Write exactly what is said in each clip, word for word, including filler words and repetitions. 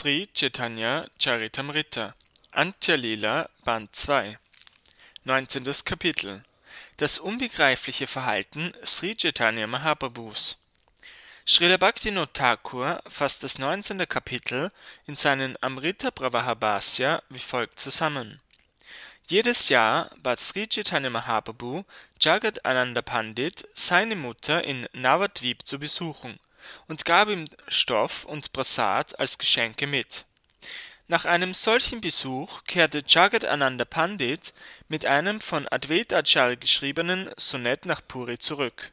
Sri Chaitanya Charitamrita, Antya Lila, Band zwei. neunzehntes Kapitel. Das unbegreifliche Verhalten Sri Chaitanya Mahaprabhus. Srila Bhaktivinoda Thakur fasst das neunzehnte Kapitel in seinen Amrita Pravaha-Bhashya wie folgt zusammen. Jedes Jahr bat Sri Chaitanya Mahaprabhu Jagat Ananda Pandit, seine Mutter in Navadvip zu besuchen, und gab ihm Stoff und Prasad als Geschenke mit. Nach einem solchen Besuch kehrte Jagat Ananda Pandit mit einem von Advaita Acharya geschriebenen Sonett nach Puri zurück.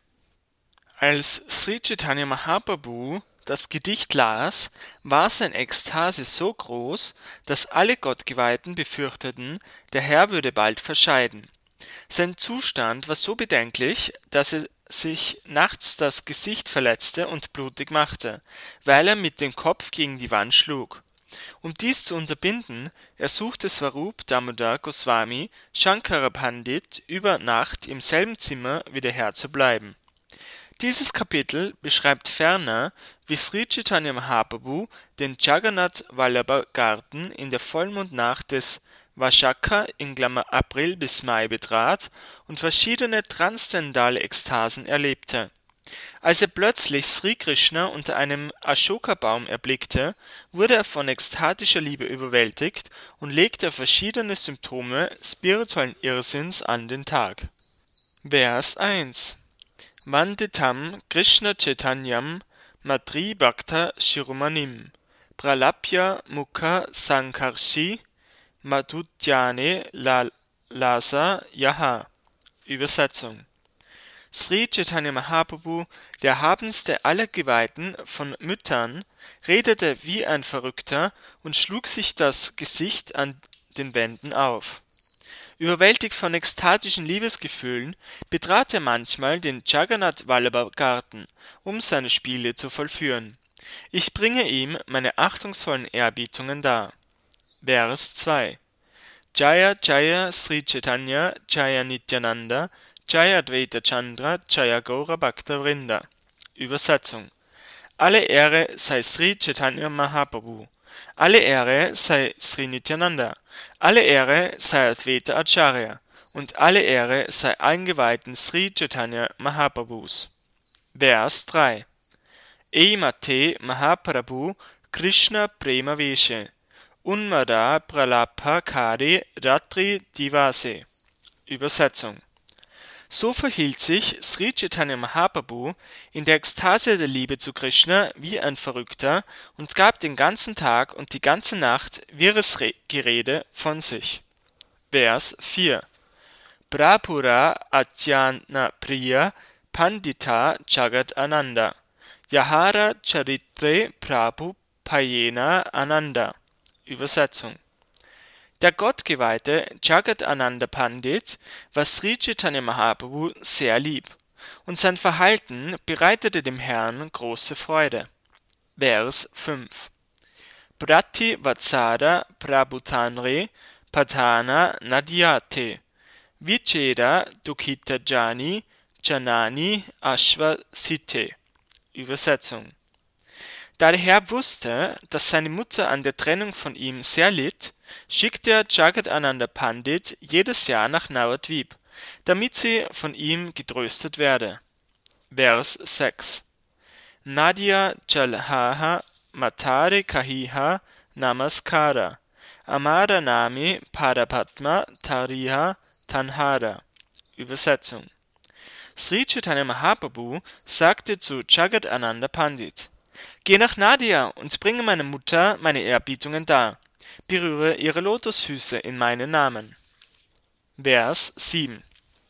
Als Sri Chaitanya Mahaprabhu das Gedicht las, war seine Ekstase so groß, dass alle Gottgeweihten befürchteten, der Herr würde bald verscheiden. Sein Zustand war so bedenklich, dass er sich nachts das Gesicht verletzte und blutig machte, weil er mit dem Kopf gegen die Wand schlug. Um dies zu unterbinden, ersuchte Swarup Damodar Goswami Shankara Pandit über Nacht im selben Zimmer wie der Herr zu bleiben. Dieses Kapitel beschreibt ferner, wie Sri Chaitanya Mahaprabhu den Jagannath Vallabha Garten in der Vollmondnacht des Vaishakha in Klammer April bis Mai betrat und verschiedene transzendentale Ekstasen erlebte. Als er plötzlich Sri Krishna unter einem Ashoka-Baum erblickte, wurde er von ekstatischer Liebe überwältigt und legte verschiedene Symptome spirituellen Irrsinns an den Tag. Vers eins. Vanditam Krishna Chaitanyam Madri Bhakta Shiromanim Pralapya Mukha Sankarshi Madhudyane Lasa Yaha. Übersetzung. Sri Chaitanya Mahaprabhu, der erhabenste aller Geweihten von Müttern, redete wie ein Verrückter und schlug sich das Gesicht an den Wänden auf. Überwältigt von ekstatischen Liebesgefühlen betrat er manchmal den Jagannath Vallabha Garten, um seine Spiele zu vollführen. Ich bringe ihm meine achtungsvollen Ehrbietungen dar. Vers zwei. Jaya Jaya Sri Chaitanya Jaya Nityananda Jaya Advaita Chandra Jaya Gaura Bhakta Vrinda. Übersetzung. Alle Ehre sei Sri Chaitanya Mahaprabhu. Alle Ehre sei Sri Nityananda. Alle Ehre sei Advaita Acharya. Und alle Ehre sei eingeweihten Sri Chaitanya Mahaprabhus. Vers drei. Eimate Mahaprabhu Krishna Prema Veshe Unmada Pralabha Kari Ratri Divase. Übersetzung. So verhielt sich Sri Chaitanya Mahaprabhu in der Ekstase der Liebe zu Krishna wie ein Verrückter und gab den ganzen Tag und die ganze Nacht wirres Gerede von sich. Vers vier. Prapura Atyana Priya Pandita Jagat Ananda Yahara Charitre Prabhu Payena Ananda. Übersetzung. Der gottgeweihte Jagat Ananda Pandit war Sri Chaitanya Mahaprabhu sehr lieb, und sein Verhalten bereitete dem Herrn große Freude. Vers fünf. Prati Vatsara Prabhutanre Padhana Nadyate Vicheda Dukhita Jani Janani Ashva Site. Übersetzung. Da der Herr wusste, dass seine Mutter an der Trennung von ihm sehr litt, schickte er Jagat Ananda Pandit jedes Jahr nach Navadvip, damit sie von ihm getröstet werde. Vers sechs. Nadia Jalhaha Matare Kahiha Namaskara Amara Nami Padapatma Tariha Tanhara. Übersetzung. Sri Chaitanya Mahaprabhu sagte zu Jagat Ananda Pandit: Geh nach Nadia und bringe meiner Mutter meine Ehrbietungen dar. Berühre ihre Lotusfüße in meinen Namen. Vers sieben.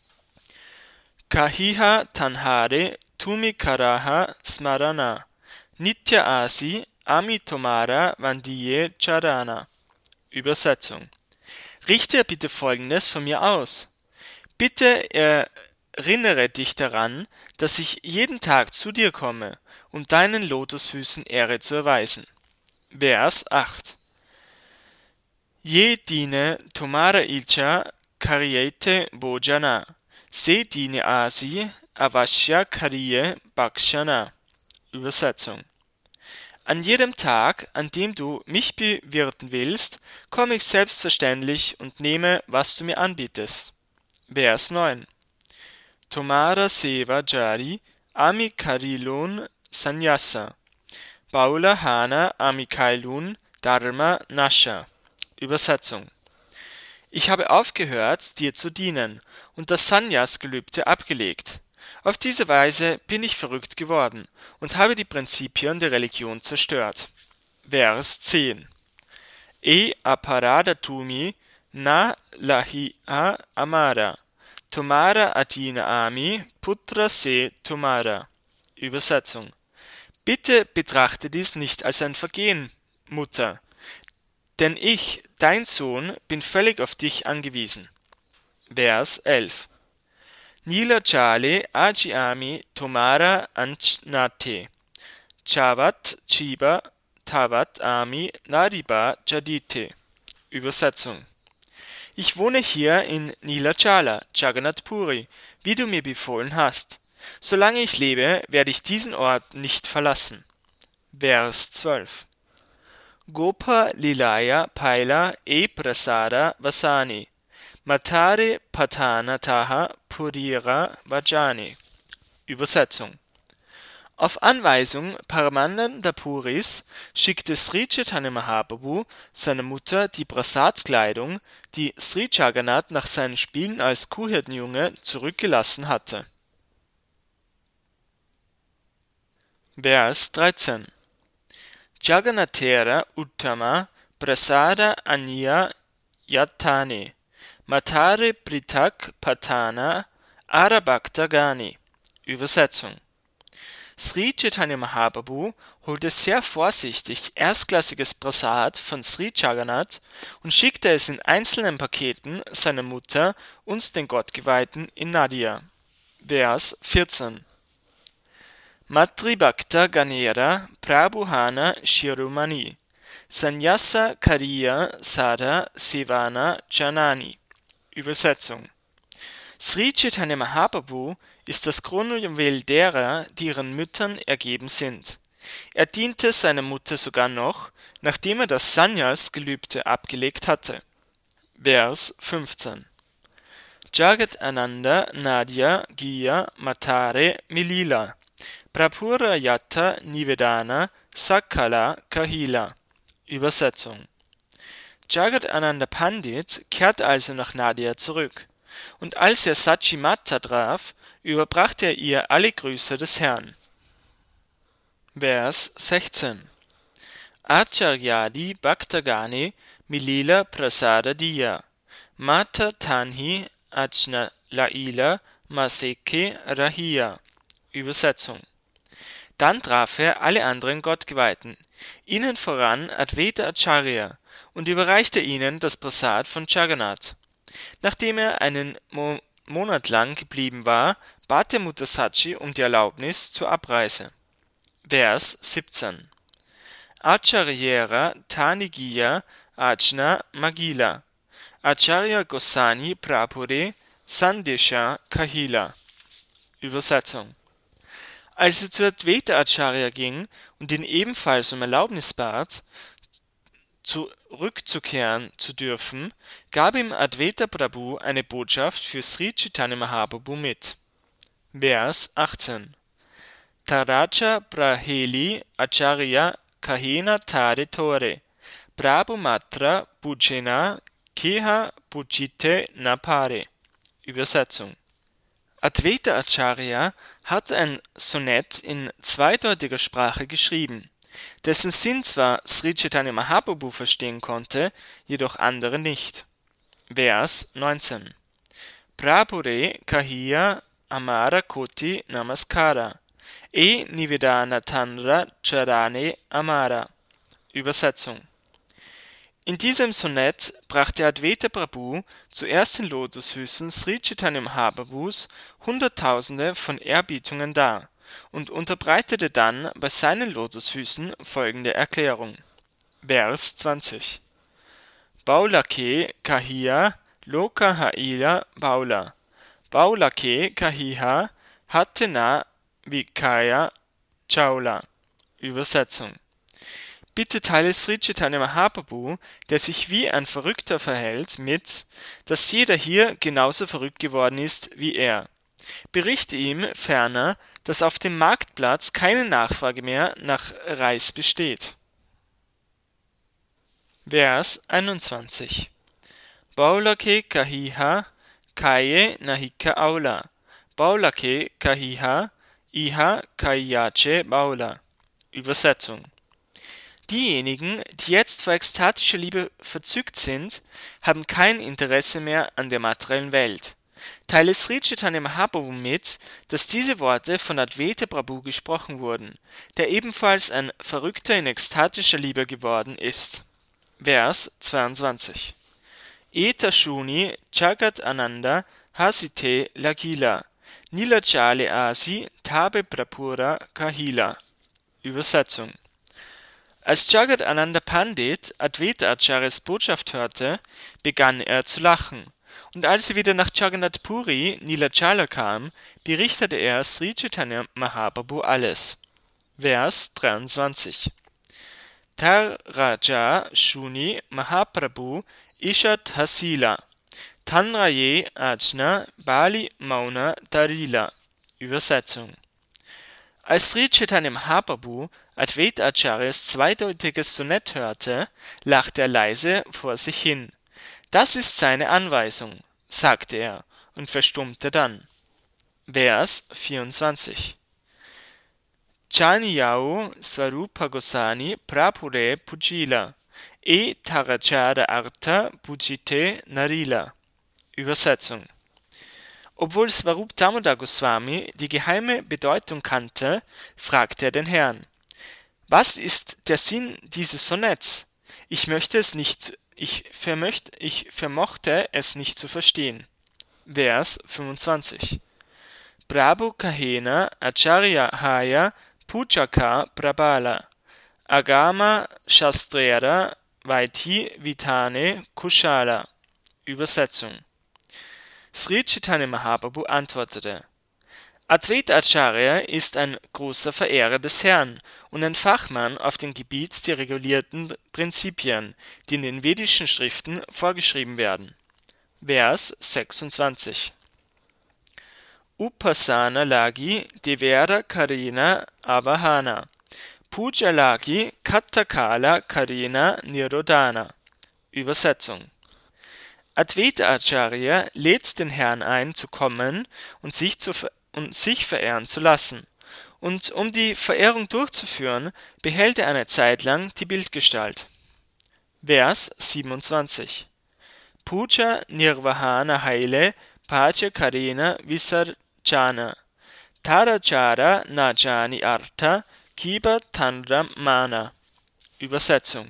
Kahiha Tanhare Tumi Karaha Smarana Nitya Asi Ami Tomara Vandiye Charana. Übersetzung. Richte bitte Folgendes von mir aus. Bitte erinnere dich daran, dass ich jeden Tag zu dir komme, um deinen Lotusfüßen Ehre zu erweisen. Vers acht. Ye dine tomara ilcha karyete bojana, se dine asi avashya kariye bakshana. Übersetzung. An jedem Tag, an dem du mich bewirten willst, komme ich selbstverständlich und nehme, was du mir anbietest. Vers neun. Tomara seva jari ami karilun sanyasa. Baula hana ami kailun dharma nasha. Übersetzung. Ich habe aufgehört, dir zu dienen und das Sannyas-Gelübde abgelegt. Auf diese Weise bin ich verrückt geworden und habe die Prinzipien der Religion zerstört. Vers zehn. E aparadatumi na lahiha amara. Tomara adina ami putra se tomara. Übersetzung. Bitte betrachte dies nicht als ein Vergehen, Mutter, denn ich, dein Sohn, bin völlig auf dich angewiesen. Vers elf. Nila chale ajiami tomara anchnate. Chavat chiba tavat ami nariba jadite. Übersetzung. Ich wohne hier in Nilachala, Jagannath Puri, wie du mir befohlen hast. Solange ich lebe, werde ich diesen Ort nicht verlassen. Vers zwölf. Gopa Lilaya Paila e Prasada Vasani. Matare Patana Taha Purira Vajani. Übersetzung. Auf Anweisung Paramananda Puris schickte Sri Chaitanya Mahaprabhu seiner Mutter die Prasad-Kleidung, die Sri Jagannath nach seinen Spielen als Kuhhirtenjunge zurückgelassen hatte. Vers dreizehn. Jagannathera Uttama Prasada Anya Yatane. Matare Pritak Patana Arabhakta Gani. Übersetzung. Sri Chaitanya Mahaprabhu holte sehr vorsichtig erstklassiges Prasad von Sri Jagannath und schickte es in einzelnen Paketen seiner Mutter und den Gottgeweihten in Nadia. Vers vierzehn. Matri Bhakta Ganera Prabhuhana Shirumani. Sannyasa Kariya Sada Sevana Janani. Übersetzung. Sri Chaitanya Mahaprabhu ist das Kronjuwel derer, die ihren Müttern ergeben sind. Er diente seiner Mutter sogar noch, nachdem er das Sannyas-Gelübde abgelegt hatte. Vers fünfzehn. Jagat Ananda Nadia Giya Matare Milila. Prapura Yatta Nivedana Sakala Kahila. Übersetzung. Jagat Ananda Pandit kehrt also nach Nadia zurück. Und als er Sachimata traf, überbrachte er ihr alle Grüße des Herrn. Vers sechzehn. Acharyadi Bhaktagane Milila Prasada Diya. Mata Tanhi Ajna Laila Maseke Rahia. Übersetzung. Dann traf er alle anderen Gottgeweihten, ihnen voran Advaita Acharya, und überreichte ihnen das Prasad von Jagannath. Nachdem er einen Mo- Monat lang geblieben war, bat er Mutter Sachi um die Erlaubnis zur Abreise. Vers siebzehn. Acharyera Tanigiya Ajna Magila. Acharya Gosani Prapure Sandesha Kahila. Übersetzung. Als er zu Advaita Acharya ging und ihn ebenfalls um Erlaubnis bat, zurückzukehren zu dürfen, gab ihm Advaita Prabhu eine Botschaft für Sri Chaitanya Mahaprabhu mit. Vers achtzehn. Taracha Praheli Acharya Kahena Tare Tore. Prabhu Matra Bujena Keha Bujite Napare. Übersetzung. Advaita Acharya hat ein Sonett in zweideutiger Sprache geschrieben, dessen Sinn zwar Sri Chaitanya Mahaprabhu verstehen konnte, jedoch andere nicht. Vers neunzehn. Prabhure Kahiya Amara Koti Namaskara. E Nivedana Tanra Charane Amara. Übersetzung. In diesem Sonett brachte Advaita Prabhu zuerst den Lotusfüßen Sri Chaitanya Mahaprabhus Hunderttausende von Erbietungen dar und unterbreitete dann bei seinen Lotusfüßen folgende Erklärung. Vers zwanzig. Baulake Kahiya Loka Haila Baula. Baulake Kahiya Hatena Vikaya Chaula. Übersetzung. Bitte teile Sri Chaitanya Mahaprabhu, der sich wie ein Verrückter verhält, mit, dass jeder hier genauso verrückt geworden ist wie er. Berichte ihm ferner, dass auf dem Marktplatz keine Nachfrage mehr nach Reis besteht. Vers einundzwanzig. Baulake kahiha, kaye nahika aula. Baulake kahiha, iha kaiyache baula. Übersetzung. Diejenigen, die jetzt vor ekstatischer Liebe verzückt sind, haben kein Interesse mehr an der materiellen Welt. Teile Sri Chaitanya Mahaprabhu mit, dass diese Worte von Advaita Prabhu gesprochen wurden, der ebenfalls ein Verrückter in ekstatischer Liebe geworden ist. Vers zweiundzwanzig. Eta Shuni Jagat Ananda Hasite Lagila Nilachale Asi Tabe Prapura Kahila. Übersetzung. Als Jagat Ananda Pandit Advaita Acharyas Botschaft hörte, begann er zu lachen, und als er wieder nach Jagannath Puri, Nilachala, kam, berichtete er Sri Chaitanya Mahaprabhu alles. Vers dreiundzwanzig. Tar Raja Shuni Mahaprabhu Ishat Hasila Tanraye Ajna Bali Mauna Tarila. Übersetzung. Als Sri Chaitanya Mahaprabhu Advaita Acharyas zweideutiges Sonett hörte, lachte er leise vor sich hin. Das ist seine Anweisung, sagte er und verstummte dann. Vers vierundzwanzig. Chaniyao Swarupa Gosani Prapure Pujila E Tarachara Artha Pujite Narila. Übersetzung. Obwohl Swarup Damodar Goswami die geheime Bedeutung kannte, fragte er den Herrn: Was ist der Sinn dieses Sonetts? Ich möchte es nicht, ich, vermöcht, ich vermochte es nicht zu verstehen. Vers fünfundzwanzig. Prabhu Kahena Acharya Haya Pujaka Prabala Agama Shastrera Vaiti Vitane Kushala. Übersetzung. Sri Chaitanya Mahaprabhu antwortete: Advaita Acharya ist ein großer Verehrer des Herrn und ein Fachmann auf dem Gebiet der regulierten Prinzipien, die in den vedischen Schriften vorgeschrieben werden. Vers sechsundzwanzig. Upasana Lagi Devera Karina Avahana Puja Lagi Kattakala Karina Nirodhana. Übersetzung. Advaita Acharya lädt den Herrn ein, zu kommen und sich, zu ver und sich verehren zu lassen. Und um die Verehrung durchzuführen, behält er eine Zeit lang die Bildgestalt. Vers siebenundzwanzig. Puja Nirvahana Haile Pacha Karina Visarjana Tarachara Najani Artha Kiba Tandram Mana. Übersetzung.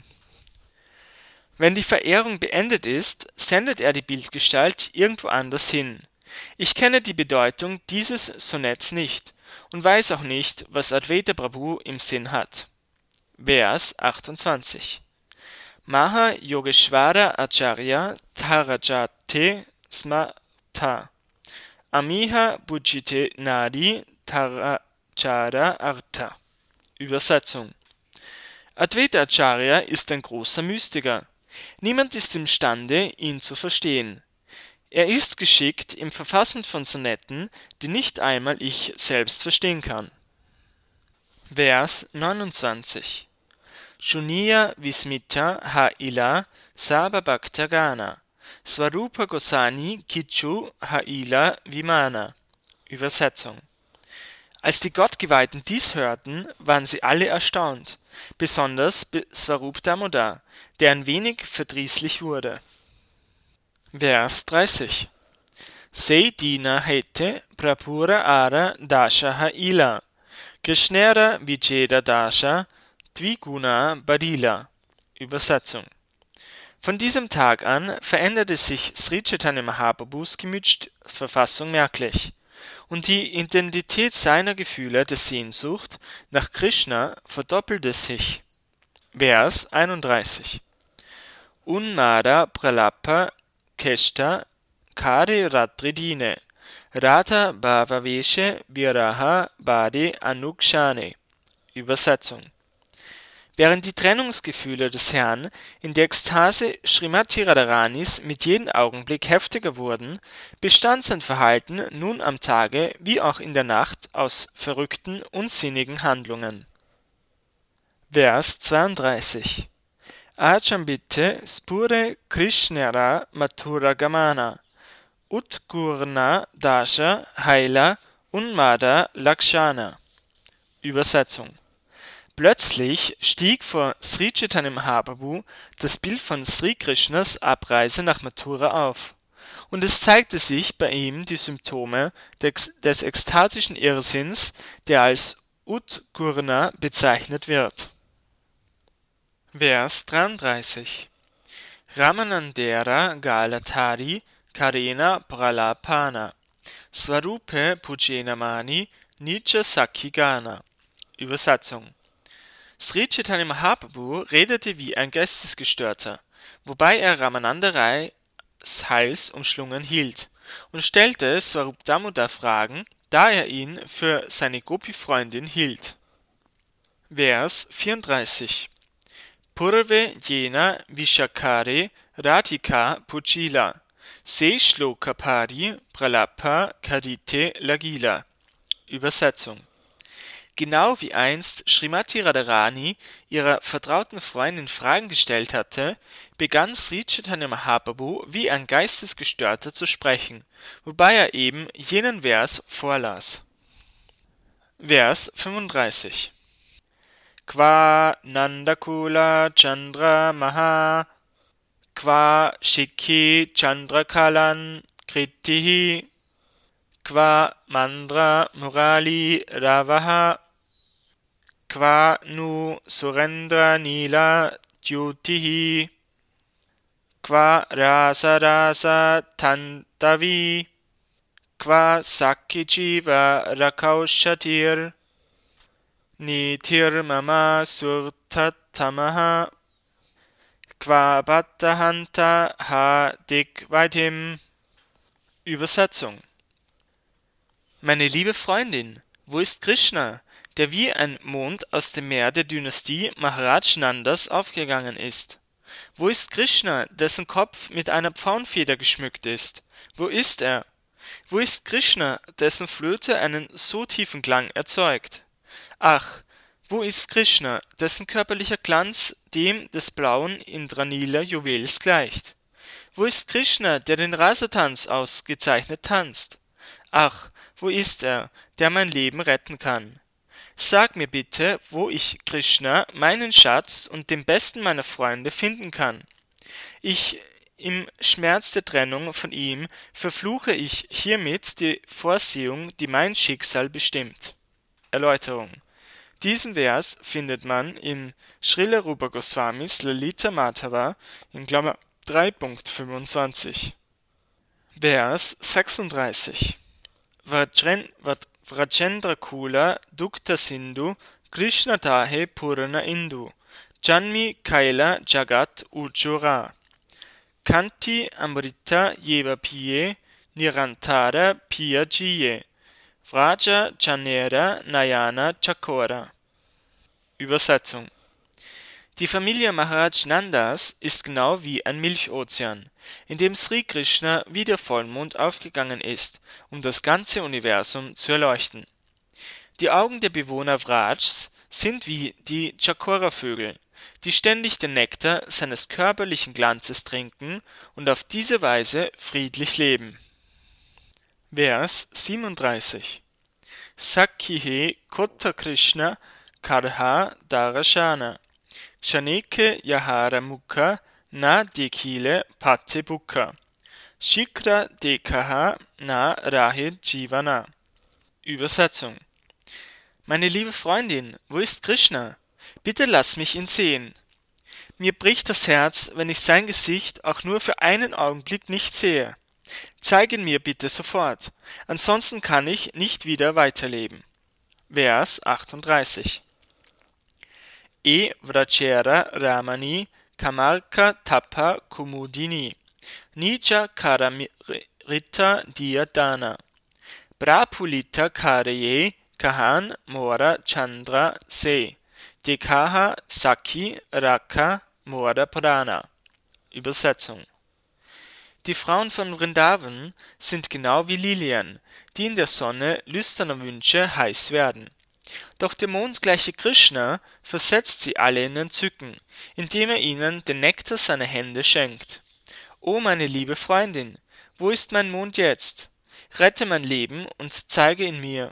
Wenn die Verehrung beendet ist, sendet er die Bildgestalt irgendwo anders hin. Ich kenne die Bedeutung dieses Sonetts nicht und weiß auch nicht, was Advaita Prabhu im Sinn hat. Vers achtundzwanzig. Maha Yogeshwara Acharya Tarajate Smata Amiha Bujite Nadi Tarachara Artha. Übersetzung. Advaita Acharya ist ein großer Mystiker. Niemand ist imstande, ihn zu verstehen. Er ist geschickt im Verfassen von Sonetten, die nicht einmal ich selbst verstehen kann. Vers neunundzwanzig. Shuniya Vismita Haila Saba Bhaktagana Swarupa Gosani Kichu Haila Vimana. Übersetzung. Als die Gottgeweihten dies hörten, waren sie alle erstaunt, besonders Swarup Damodar, der ein wenig verdrießlich wurde. Vers dreißig. Se dina hete prapura ara dasha haila Krishnera Vijeda dasha Dviguna Badila. Übersetzung. Von diesem Tag an veränderte sich Sri Chaitanya Mahaprabhus Gemütsverfassung merklich und die Intensität seiner Gefühle der Sehnsucht nach Krishna verdoppelte sich. Vers einunddreißig. Unmada Pralapa Keshta Kari Ratridine Rata Bhavaveshe Viraha Badi Anukshane. Übersetzung. Während die Trennungsgefühle des Herrn in der Ekstase Srimati Radharanis mit jedem Augenblick heftiger wurden, bestand sein Verhalten nun am Tage wie auch in der Nacht aus verrückten, unsinnigen Handlungen. Vers zweiunddreißig. Ajambite spure Krishnara Mathura Gamana Utkurna Dasha Haila Unmada Lakshana. Übersetzung. Plötzlich stieg vor Sri Chaitanya Mahaprabhu das Bild von Sri Krishnas Abreise nach Mathura auf, und es zeigte sich bei ihm die Symptome des, des ekstatischen Irrsinns, der als Utkurna bezeichnet wird. Vers dreiunddreißig. Ramanandera Galatari Karena Pralapana Swarupe Pujenamani Nija Sakhigana. Übersetzung. Sri Chaitanya Mahaprabhu redete wie ein Geistesgestörter, wobei er Ramananda Rais Hals umschlungen hielt, und stellte Swarup Damodar Fragen, da er ihn für seine Gopi-Freundin hielt. Vers vierunddreißig. Purve jena Vishakare Radhika Pujila Se Shloka Pari Pralapa Karite Lagila. Übersetzung. Genau wie einst Srimati Radharani ihrer vertrauten Freundin Fragen gestellt hatte, begann Sri Chaitanya Mahaprabhu wie ein Geistesgestörter zu sprechen, wobei er eben jenen Vers vorlas. Vers fünfunddreißig. Qua Nandakula Chandra Maha Qua Shikhi Chandrakalan Kritihi Qua Mandra Murali Ravaha Qua Nu Surendra Nila Jyutihi Qua Rasa Rasa Tantavi Qua Sakhi Jiva Rakaushatir Nitir Mama Surtatamaha Qua Bhattahanta Ha Dikvaitim. Übersetzung. Meine liebe Freundin, wo ist Krishna, der wie ein Mond aus dem Meer der Dynastie Maharaj Nandas aufgegangen ist? Wo ist Krishna, dessen Kopf mit einer Pfauenfeder geschmückt ist? Wo ist er? Wo ist Krishna, dessen Flöte einen so tiefen Klang erzeugt? Ach, wo ist Krishna, dessen körperlicher Glanz dem des blauen Indranila-Juwels gleicht? Wo ist Krishna, der den Rasatanz ausgezeichnet tanzt? Ach, wo ist er, der mein Leben retten kann? Sag mir bitte, wo ich Krishna, meinen Schatz und den besten meiner Freunde finden kann. Ich, im Schmerz der Trennung von ihm, verfluche ich hiermit die Vorsehung, die mein Schicksal bestimmt. Erläuterung. Diesen Vers findet man in Srila Rupa Goswamis Lalita Madhava in Klammer drei Punkt fünfundzwanzig. Vers sechsunddreißig. Vrajendra Kula Dukta Sindhu Krishna Tahe Purana Indu Janmi Kaila Jagat Ujura Kanti Amrita Yeva Piye Nirantara Piya Jiye Vraja Chanera Nayana Chakora. Übersetzung. Die Familie Maharaj Nandas ist genau wie ein Milchozean, in dem Sri Krishna wie der Vollmond aufgegangen ist, um das ganze Universum zu erleuchten. Die Augen der Bewohner Vrajs sind wie die Chakora-Vögel, die ständig den Nektar seines körperlichen Glanzes trinken und auf diese Weise friedlich leben. Vers siebenunddreißig. Sakhihe Kotta Krishna Karha Darashana Kshaneke Yahara Mukha Na Dekile Pate Bukha Shikra Dekaha Na Rahe Jivana. Übersetzung. Meine liebe Freundin, wo ist Krishna? Bitte lass mich ihn sehen. Mir bricht das Herz, wenn ich sein Gesicht auch nur für einen Augenblick nicht sehe. Zeig ihn mir bitte sofort, ansonsten kann ich nicht wieder weiterleben. Vers achtunddreißig. E Vrachera Ramani Kamarka Tapa Kumudini Nija Karamrita Diyadana Brapulita Kareye Kahan Mora Chandra Se Dekaha Sakhi Rakha Mora Prana. Übersetzung: Die Frauen von Vrindavan sind genau wie Lilien, die in der Sonne lüsterner Wünsche heiß werden. Doch der mondgleiche Krishna versetzt sie alle in Entzücken, indem er ihnen den Nektar seiner Hände schenkt. O meine liebe Freundin, wo ist mein Mond jetzt? Rette mein Leben und zeige ihn mir.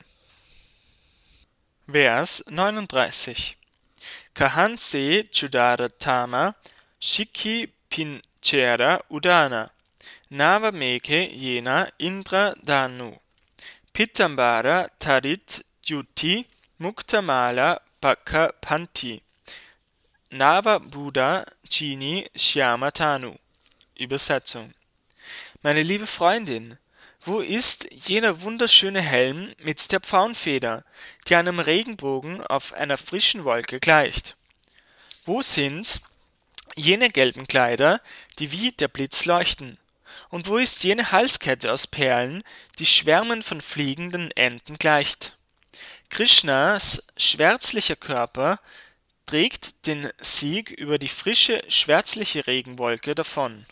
Vers neununddreißig. Kahan se Chudara Tama Shikhi Pinchera Udana Nava Meke Jena Indra Danu Pitambara Tarit Dyuti Muktamala Pakha Panti Nava Buddha Chini Shyama Tanu. Übersetzung: Meine liebe Freundin, wo ist jener wunderschöne Helm mit der Pfauenfeder, die einem Regenbogen auf einer frischen Wolke gleicht? Wo sind jene gelben Kleider, die wie der Blitz leuchten? Und wo ist jene Halskette aus Perlen, die Schwärmen von fliegenden Enten gleicht? Krishnas schwärzlicher Körper trägt den Sieg über die frische, schwärzliche Regenwolke davon.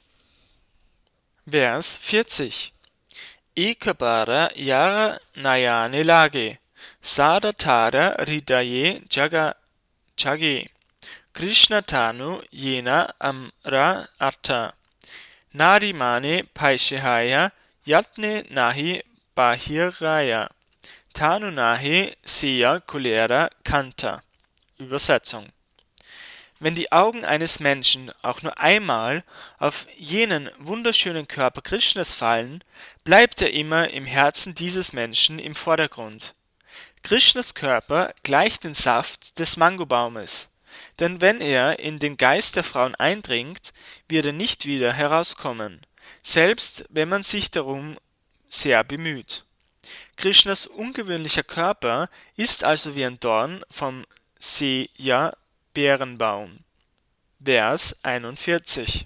Vers vierzig. Ekabara Yara Nayane Lage Sadatara Ridaye Jaga Jage Krishna Tanu Jena Amra Artha Narimane Paishehaya Yatne Nahi Bahiraya Tanu Nahi Seya Kulera Kanta. Übersetzung: Wenn die Augen eines Menschen auch nur einmal auf jenen wunderschönen Körper Krishnas fallen, bleibt er immer im Herzen dieses Menschen im Vordergrund. Krishnas Körper gleicht den Saft des Mangobaumes, denn wenn er in den Geist der Frauen eindringt, wird er nicht wieder herauskommen, selbst wenn man sich darum sehr bemüht. Krishnas ungewöhnlicher Körper ist also wie ein Dorn vom Seya Bärenbaum. Vers einundvierzig.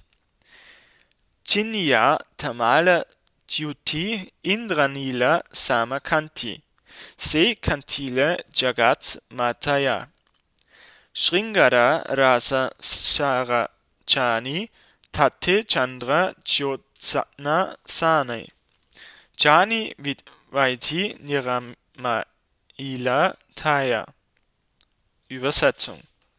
Chinya Tamala Dyuti Indranila Samakanti Se Kantile Jagat Mataya Shringara Rasa Sharachani Tate Chandra Jyotsna Sane Jani Vaiti Niramaila Taya. Übersetzung: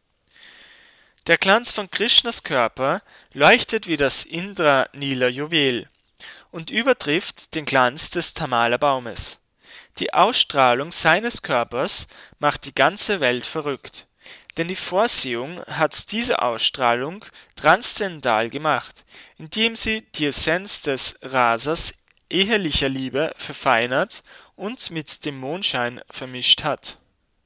Der Glanz von Krishnas Körper leuchtet wie das Indra-Nila-Juwel und übertrifft den Glanz des Tamala-Baumes. Die Ausstrahlung seines Körpers macht die ganze Welt verrückt, denn die Vorsehung hat diese Ausstrahlung transzendental gemacht, indem sie die Essenz des Rasas ehelicher Liebe verfeinert und mit dem Mondschein vermischt hat.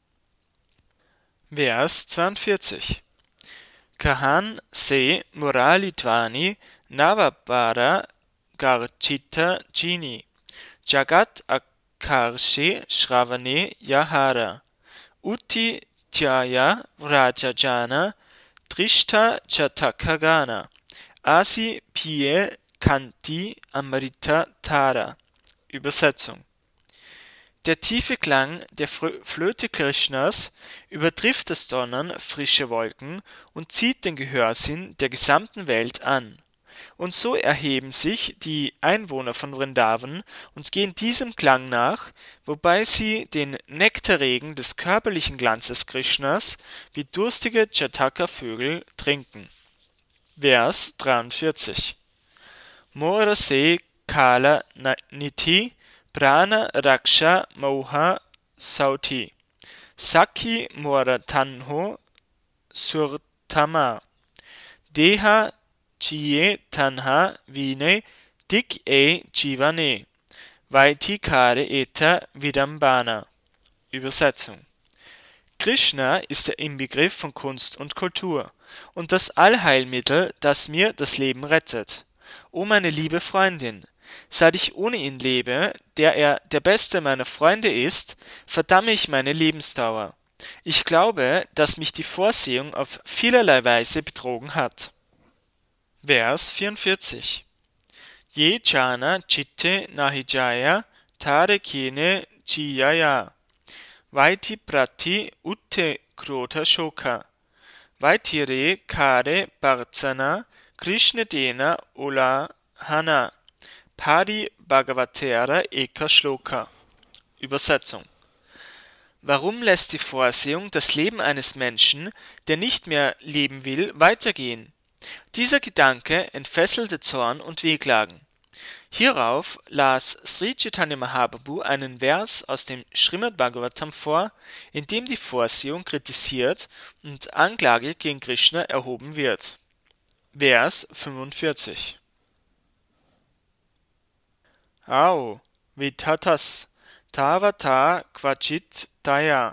Vers zweiundvierzig. Kahan se Muralitvani Navabara Garchita Jini Jagat Akarshe Shravane Yahara Uti Tyaya Vrajajana Trishta Chatakagana Asi Pie Kanti Amrita Tara. Übersetzung: Der tiefe Klang der Flöte Krishnas übertrifft das Donnern frischer Wolken und zieht den Gehörsinn der gesamten Welt an. Und so erheben sich die Einwohner von Vrindavan und gehen diesem Klang nach, wobei sie den Nektarregen des körperlichen Glanzes Krishnas wie durstige Jataka-Vögel trinken. Vers dreiundvierzig. Mora se kala niti Prana Raksha Moha Sauti Sakhi Mora Tanho Surtama Deha Chiye Tanha Vine Dik e Jivane Vaiti Kare Eta Vidambana. Übersetzung: Krishna ist der Inbegriff von Kunst und Kultur und das Allheilmittel, das mir das Leben rettet. O meine liebe Freundin, seit ich ohne ihn lebe, der er der beste meiner Freunde ist, verdamme ich meine Lebensdauer. Ich glaube, dass mich die Vorsehung auf vielerlei Weise betrogen hat. Vers vierundvierzig. Je jana chitte nahijaya tare kene chiyaya Vaiti prati utte Krota Shoka, Vaitire Kare Bhartana, Krishna Dena Olahana, Padi Bhagavatera Eka Shloka. Übersetzung: Warum lässt die Vorsehung das Leben eines Menschen, der nicht mehr leben will, weitergehen? Dieser Gedanke entfesselte Zorn und Wehklagen. Hierauf las Sri Chaitanya Mahaprabhu einen Vers aus dem Srimad Bhagavatam vor, in dem die Vorsehung kritisiert und Anklage gegen Krishna erhoben wird. Vers fünfundvierzig. Ao vitatas tavata kvachit taya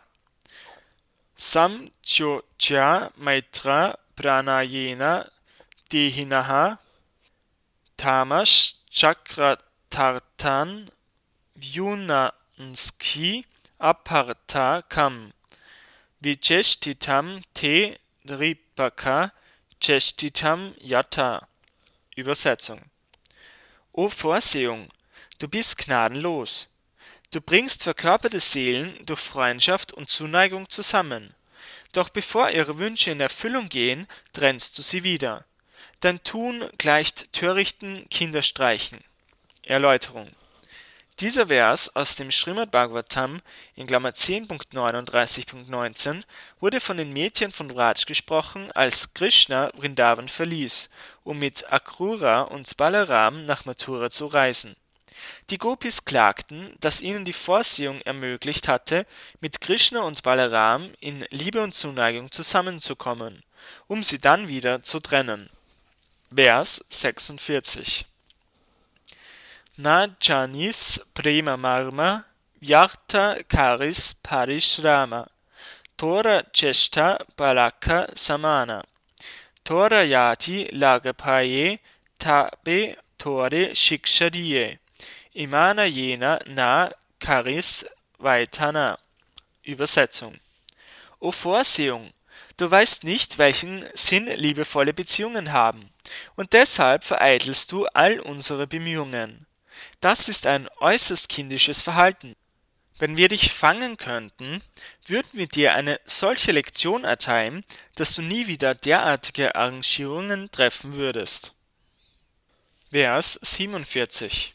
samchyocha maitra pranayena dehinaha tamas chakratartan vyunanski aparta kam vicheshtitam te ripaka cheshtitam yata. Übersetzung: O Vorsehung, du bist gnadenlos. Du bringst verkörperte Seelen durch Freundschaft und Zuneigung zusammen. Doch bevor ihre Wünsche in Erfüllung gehen, trennst du sie wieder. Dein Tun gleicht törichten Kinderstreichen. Erläuterung: Dieser Vers aus dem Srimad Bhagavatam in Klammer zehn Punkt neununddreißig Punkt neunzehn wurde von den Mädchen von Vraj gesprochen, als Krishna Vrindavan verließ, um mit Akrura und Balaram nach Mathura zu reisen. Die Gopis klagten, dass ihnen die Vorsehung ermöglicht hatte, mit Krishna und Balaram in Liebe und Zuneigung zusammenzukommen, um sie dann wieder zu trennen. Vers sechsundvierzig. Na janis prema marma vyartha karis parishrama tora cheshta balaka samana tora yati lagapaye tabe tore shikshadiye imana jena na karis vaitana. Übersetzung: O Vorsehung, du weißt nicht, welchen Sinn liebevolle Beziehungen haben, und deshalb vereitelst du all unsere Bemühungen. Das ist ein äußerst kindisches Verhalten. Wenn wir dich fangen könnten, würden wir dir eine solche Lektion erteilen, dass du nie wieder derartige Arrangierungen treffen würdest. Vers siebenundvierzig.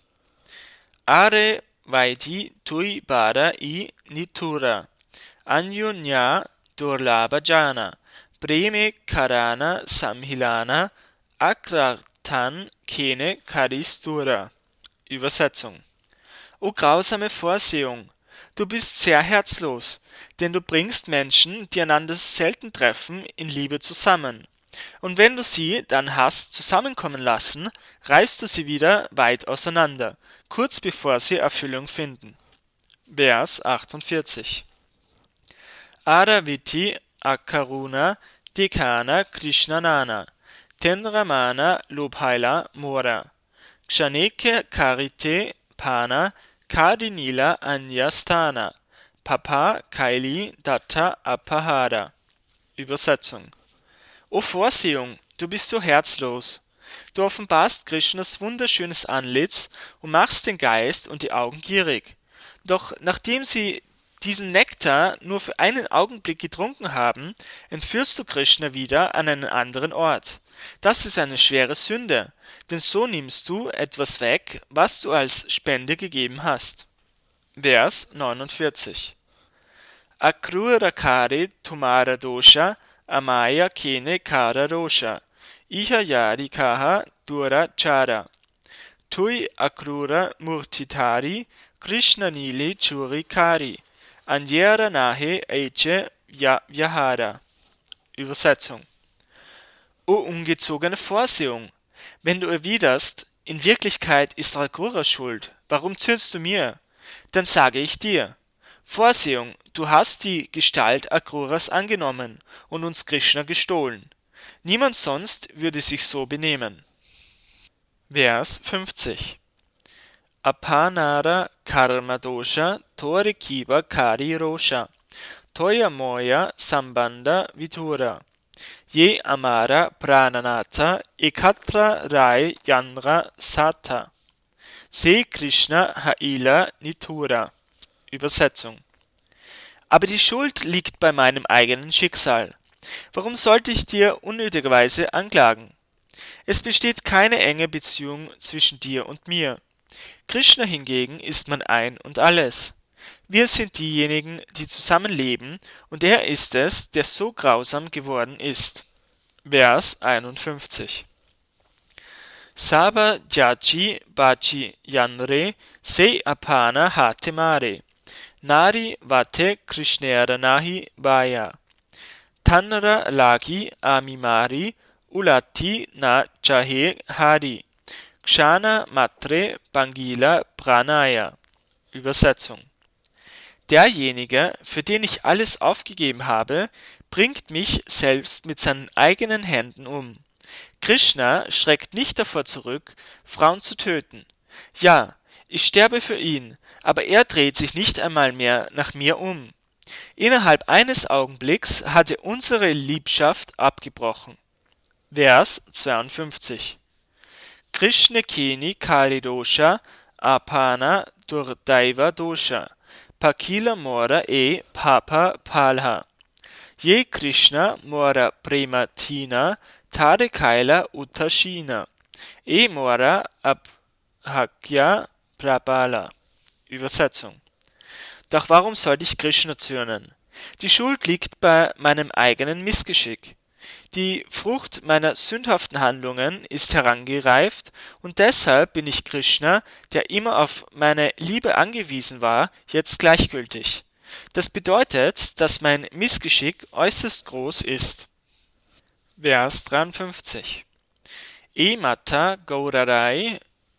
Are vaiti tui bara I nitura anyonya durlaba jana preme karana samhilana akrartan kene karistura. Übersetzung: O grausame Vorsehung, du bist sehr herzlos, denn du bringst Menschen, die einander selten treffen, in Liebe zusammen. Und wenn du sie dann hast zusammenkommen lassen, reißt du sie wieder weit auseinander, kurz bevor sie Erfüllung finden. Vers achtundvierzig. Araviti akaruna dekana krishnanana tenramana lobhaila mora kshaneke karite pana kardinila anyastana papa kaili datta apahara. Übersetzung: O Vorsehung, du bist so herzlos. Du offenbarst Krishnas wunderschönes Antlitz und machst den Geist und die Augen gierig. Doch nachdem sie diesen Nektar nur für einen Augenblick getrunken haben, entführst du Krishna wieder an einen anderen Ort. Das ist eine schwere Sünde, denn so nimmst du etwas weg, was du als Spende gegeben hast. Vers neunundvierzig. Akrura kare tumara dosha amaya kene kara rosha iha yari kaha dura chara tui akrura murtitari krishna nili churi kari anjera nahe eiche vyahara. Übersetzung: O ungezogene Vorsehung, wenn du erwiderst, in Wirklichkeit ist Akrura schuld, warum zürnst du mir? Dann sage ich dir: Vorsehung, du hast die Gestalt Akruras angenommen und uns Krishna gestohlen. Niemand sonst würde sich so benehmen. Vers fünfzig. Apanara karma dosha tore kiva kari rosha toya moya sambandha vitura ye amara prananatha ekatra rai yanra sata se Krishna haila nitura. Übersetzung: Aber die Schuld liegt bei meinem eigenen Schicksal. Warum sollte ich dir unnötigerweise anklagen? Es besteht keine enge Beziehung zwischen dir und mir. Krishna hingegen ist mein Ein und Alles. Wir sind diejenigen, die zusammenleben, und er ist es, der so grausam geworden ist. Vers einundfünfzig. Saba Jachi Bachi Yanre Se Apana Hate Mare Nari Vate Krishnera Nahi Baya Tanra Lagi Amimari Ulati Na Chahe Hari Kshana Matre Bangila Pranaya. Übersetzung. Derjenige, für den ich alles aufgegeben habe, bringt mich selbst mit seinen eigenen Händen um. Krishna schreckt nicht davor zurück, Frauen zu töten. Ja, ich sterbe für ihn, aber er dreht sich nicht einmal mehr nach mir um. Innerhalb eines Augenblicks hat er unsere Liebschaft abgebrochen. Vers zweiundfünfzig. Krishna Keni Kari Dosha Apana Durdaiva Dosha Pakila Mora e Papa Palha Ye Krishna Mora Prema Tina Tare Kaila Utashina E Mora Abhakya Prabala. Übersetzung. Doch warum sollte ich Krishna zürnen? Die Schuld liegt bei meinem eigenen Missgeschick. Die Frucht meiner sündhaften Handlungen ist herangereift, und deshalb bin ich Krishna, der immer auf meine Liebe angewiesen war, jetzt gleichgültig. Das bedeutet, dass mein Missgeschick äußerst groß ist. Vers dreiundfünfzig. E Mata Gaurarai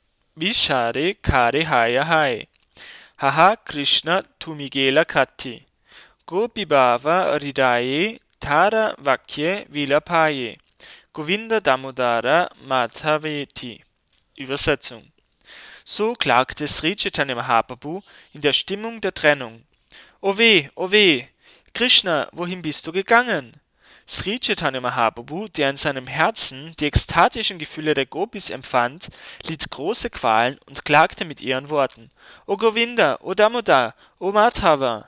Vishare Kare Haya Hai Haha Krishna Tumigela Katti Gopibhava Ridaye Tara Vakye Vilapaye Govinda Damodara Madhaveti. Übersetzung. So klagte Sri Chaitanya Mahaprabhu in der Stimmung der Trennung. O weh, o weh, Krishna, wohin bist du gegangen? Sri Chaitanya Mahaprabhu, der in seinem Herzen die ekstatischen Gefühle der Gopis empfand, litt große Qualen und klagte mit ihren Worten. O Govinda, o Damodar, o Madhava.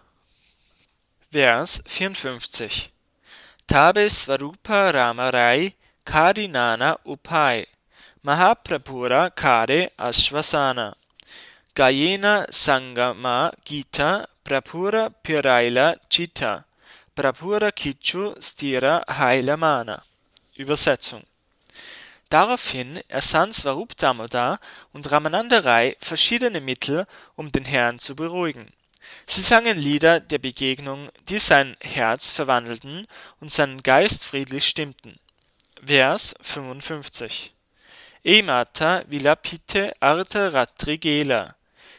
Vers vierundfünfzig. Tabe Svarupa Ramarai Karinana Upai Mahaprabhura Kare Ashvasana Gayena Sangama Gita Prapura Piraila Chitta Prapura Kichu Stira Hailamana. Übersetzung. Daraufhin ersann Svarup Damodar und Ramananda Rai verschiedene Mittel, um den Herrn zu beruhigen. Sie sangen Lieder der Begegnung, die sein Herz verwandelten und seinen Geist friedlich stimmten. Vers fünfundfünfzig. E Mata Vilapite Artha Ratri Gela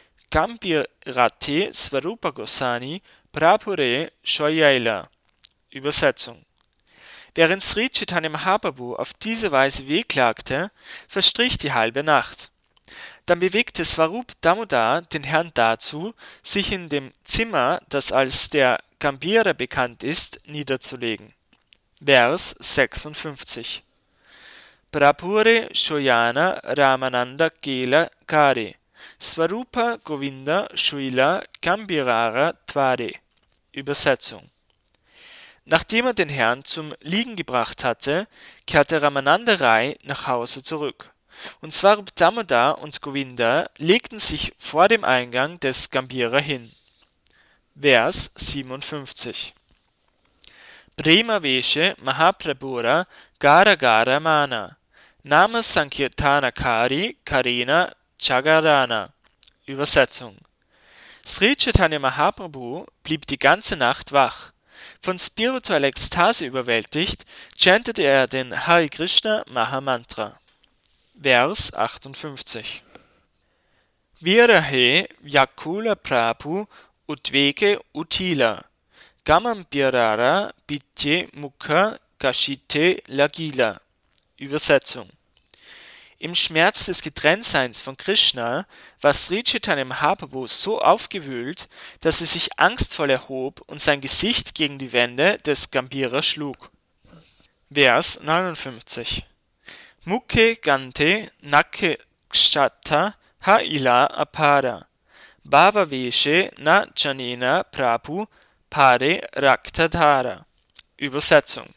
Gambhirate Svarupa Gosani Prapure Shoyaila. Übersetzung. Während Sri Chaitanya Mahaprabhu auf diese Weise wehklagte, verstrich die halbe Nacht. Dann bewegte Svarup Damodar den Herrn dazu, sich in dem Zimmer, das als der Gambhira bekannt ist, niederzulegen. Vers sechsundfünfzig. Prapure Shoyana Ramananda Gela Kare Svarupa Govinda Shuila Gambhirara Tvare. Übersetzung. Nachdem er den Herrn zum Liegen gebracht hatte, kehrte Ramananda Rai nach Hause zurück. Und Svarup Damodar und Govinda legten sich vor dem Eingang des Gambhira hin. Vers siebenundfünfzig. Prema Veshe Mahaprabhura Gara Gara Mana Nama Sankirtana Kari Karena Chagarana. Übersetzung. Sri Chaitanya Mahaprabhu blieb die ganze Nacht wach. Von spiritueller Ekstase überwältigt, chantete er den Hare Krishna Mahamantra. Vers achtundfünfzig. Virahe Vyakula Prabhu Udveke Utila Gamambhirara Bitye Mukha Kashite Lagila. Übersetzung. Im Schmerz des Getrenntseins von Krishna war Sri Chaitanya Mahaprabhu so aufgewühlt, dass er sich angstvoll erhob und sein Gesicht gegen die Wände des Gambhira schlug. Vers neunundfünfzig. Mukhe Gante Nakke Kshata Haila Apara Bhava Veshe Na Janena Prabhu Pare Raktadhara. Übersetzung: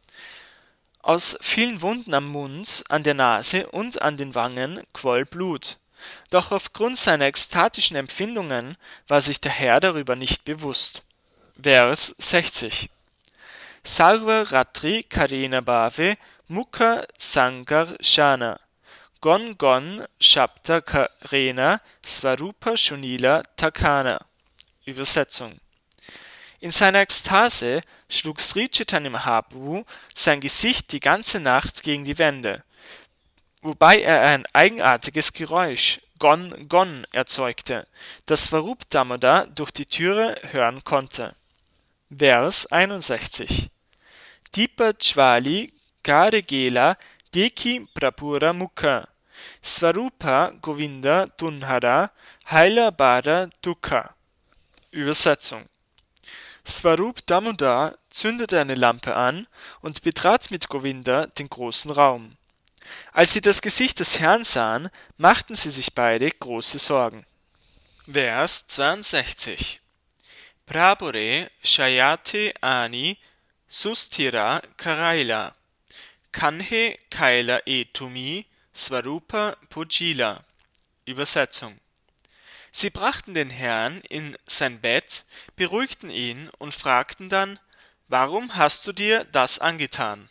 Aus vielen Wunden am Mund, an der Nase und an den Wangen quoll Blut. Doch aufgrund seiner ekstatischen Empfindungen war sich der Herr darüber nicht bewusst. Vers sechzig: Sarva Ratri Karena Bhave Mukha Sangarshana Gon Gon Shabda Karena Svarupa Shunila Takana. Übersetzung: In seiner Ekstase schlug Sri Chaitanya Mahaprabhu sein Gesicht die ganze Nacht gegen die Wände, wobei er ein eigenartiges Geräusch, Gon Gon, erzeugte, das Svarup Damodar durch die Türe hören konnte. Vers einundsechzig: Deepa Jwali Garegela Deki Prapura Mukha Svarupa Govinda Dunhara Haila Bada Dukha. Übersetzung: Svarup Damodar zündete eine Lampe an und betrat mit Govinda den großen Raum. Als sie das Gesicht des Herrn sahen, machten sie sich beide große Sorgen. Vers zweiundsechzig: Prabhure Shayate Ani Sustira Karaila Kanhe Kaila Etumi Svarupa Pujila. Übersetzung: Sie brachten den Herrn in sein Bett, beruhigten ihn und fragten dann: Warum hast du dir das angetan?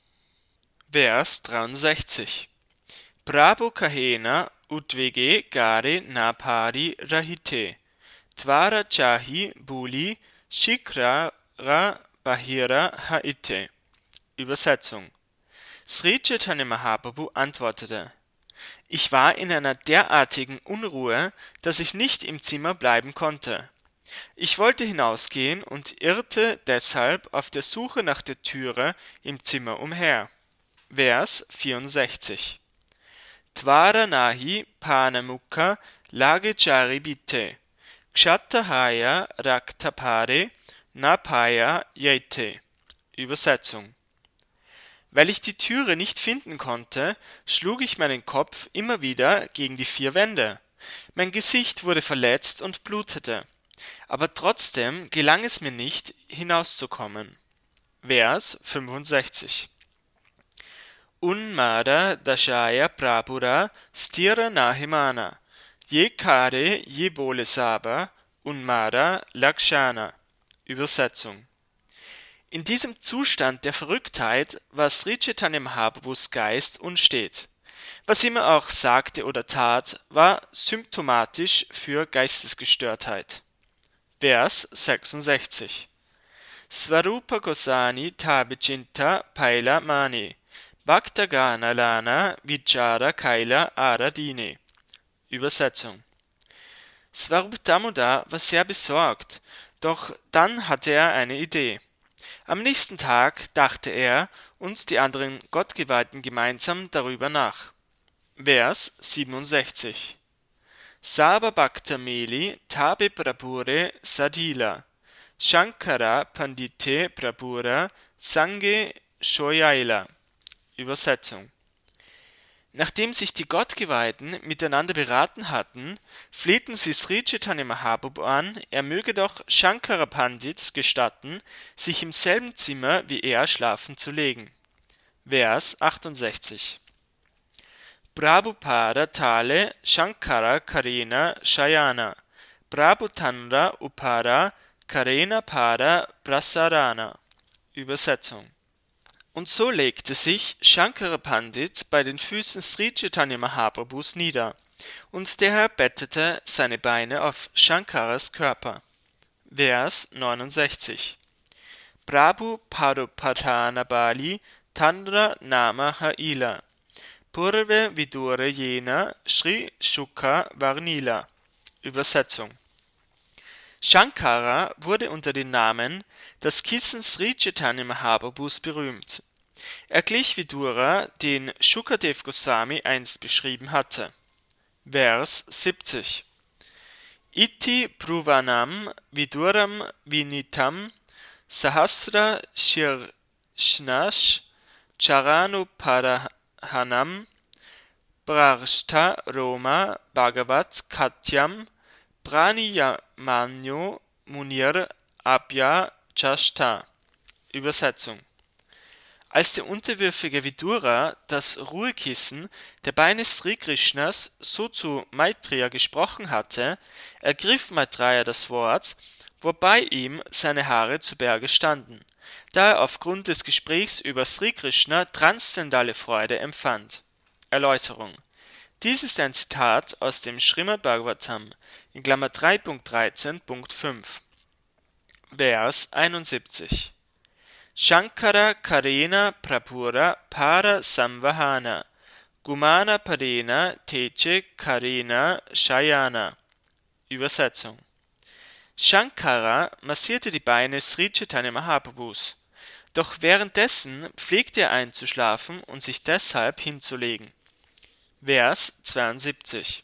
Vers dreiundsechzig: Prabhu Kahena Udvege Gare Napari Rahite Tvara Chahi Buli Shikrara Bahira Haite. Übersetzung: Sri Chaitanya Mahaprabhu antwortete: Ich war in einer derartigen Unruhe, dass ich nicht im Zimmer bleiben konnte. Ich wollte hinausgehen und irrte deshalb auf der Suche nach der Türe im Zimmer umher. Vers vierundsechzig: Tvara nahi panamukha lagecharibite kshatahaya raktapare napaya yete. Übersetzung: Weil ich die Türe nicht finden konnte, schlug ich meinen Kopf immer wieder gegen die vier Wände. Mein Gesicht wurde verletzt und blutete, aber trotzdem gelang es mir nicht, hinauszukommen. Vers fünfundsechzig: Unmada dashaya prabhura stira nahimana ye kare ye bole saba unmada lakshana. Übersetzung: In diesem Zustand der Verrücktheit war Sri Chaitanya Mahaprabhus Geist unstet. Was immer auch sagte oder tat, war symptomatisch für Geistesgestörtheit. Vers sechsundsechzig: Svarupa Gosani Tabichinta Paila Mani Bhaktagana Lana Vichara Kaila Aradine. Übersetzung: Svarup Damodar war sehr besorgt, doch dann hatte er eine Idee. Am nächsten Tag dachte er und die anderen Gottgeweihten gemeinsam darüber nach. Vers siebenundsechzig: Saba Bhakta Meli Tabe Prabhure Sadila Shankara Pandite Prabhura Sange Shoyaila. Übersetzung: Nachdem sich die Gottgeweihten miteinander beraten hatten, flehten sie Sri Chaitanya Mahaprabhu an, er möge doch Shankara Pandit gestatten, sich im selben Zimmer wie er schlafen zu legen. Vers achtundsechzig: Prabhupada Tale Shankara Karena Shayana Prabhutanra Upara Karena Pada Prasarana. Übersetzung: Und so legte sich Shankara Pandit bei den Füßen Sri Chaitanya Mahaprabhus nieder, und der Herr bettete seine Beine auf Shankaras Körper. Vers neunundsechzig: Prabhu Padopatana Bali Tandra Nama Haila Purve Vidure Jena Sri Shukha Varnila. Übersetzung: Shankara wurde unter dem Namen das Kissen Sri Chaitanya Mahaprabhus berühmt. Er glich Vidura, den Shukadev Goswami einst beschrieben hatte. Vers siebzig: Iti Pruvanam Viduram Vinitam Sahasra Shirshnash Charano Parahanam Prarshta Roma Bhagavat Katyam Praniyamanyo Munir Abhya Chashta. Übersetzung: Als der unterwürfige Vidura das Ruhekissen der Beine Sri Krishnas so zu Maitreya gesprochen hatte, ergriff Maitreya das Wort, wobei ihm seine Haare zu Berge standen, da er aufgrund des Gesprächs über Sri Krishna transzendentale Freude empfand. Erläuterung: Dies ist ein Zitat aus dem Srimad Bhagavatam, in Klammer drei Punkt dreizehn Punkt fünf, Vers einundsiebzig. Shankara Karena Prapura Para Samvahana Gumana Padena Teche Karena Shayana. Übersetzung: Shankara massierte die Beine Sri Chaitanya Mahaprabhus, doch währenddessen pflegte er einzuschlafen und sich deshalb hinzulegen. Vers zweiundsiebzig.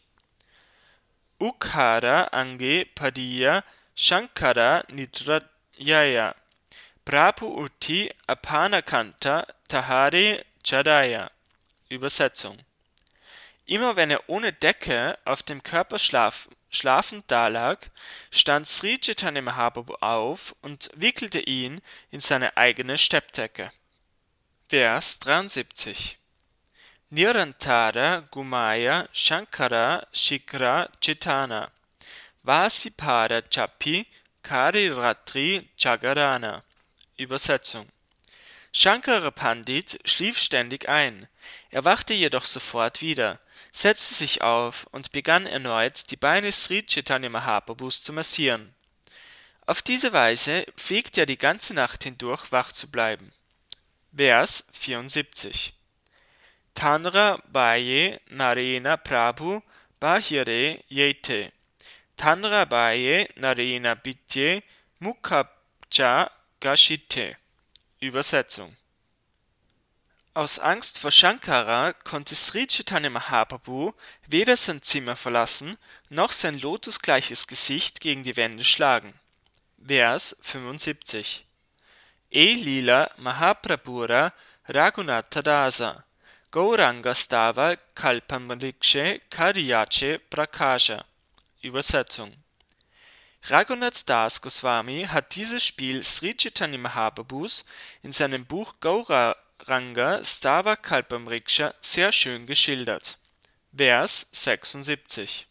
Ukhara Ange Padiya Shankara Nidrayaya Prabhu Utti Apanakanta Tahare Chadaya. Übersetzung: Immer wenn er ohne Decke auf dem Körper schlaf, schlafend dalag, stand Sri Chaitanya Mahaprabhu auf und wickelte ihn in seine eigene Steppdecke. Vers dreiundsiebzig. Nirantara Gumaya Shankara Shikra Chetana Vasipada Chapi Kariratri Chagarana. Übersetzung: Shankara Pandit schlief ständig ein, er wachte jedoch sofort wieder, setzte sich auf und begann erneut, die Beine Sri Chaitanya Mahaprabhus zu massieren. Auf diese Weise pflegte er die ganze Nacht hindurch wach zu bleiben. Vers vierundsiebzig. Tanra Baye Narena Prabhu Bahire Yete Tanra Baye Narena Bitye Mukhabcha Gashite. Übersetzung: Aus Angst vor Shankara konnte Sri Chaitanya Mahaprabhu weder sein Zimmer verlassen, noch sein lotusgleiches Gesicht gegen die Wände schlagen. Vers fünfundsiebzig. E Lila Mahaprabhura Raghunatha Dasa Gauranga Stava Kalpamrikshe Kariyache Prakasha. Übersetzung: Raghunath Das Goswami hat dieses Spiel Sri Chaitanya Mahaprabhus in seinem Buch Gauranga Stava Kalpamriksha sehr schön geschildert. Vers sechsundsiebzig.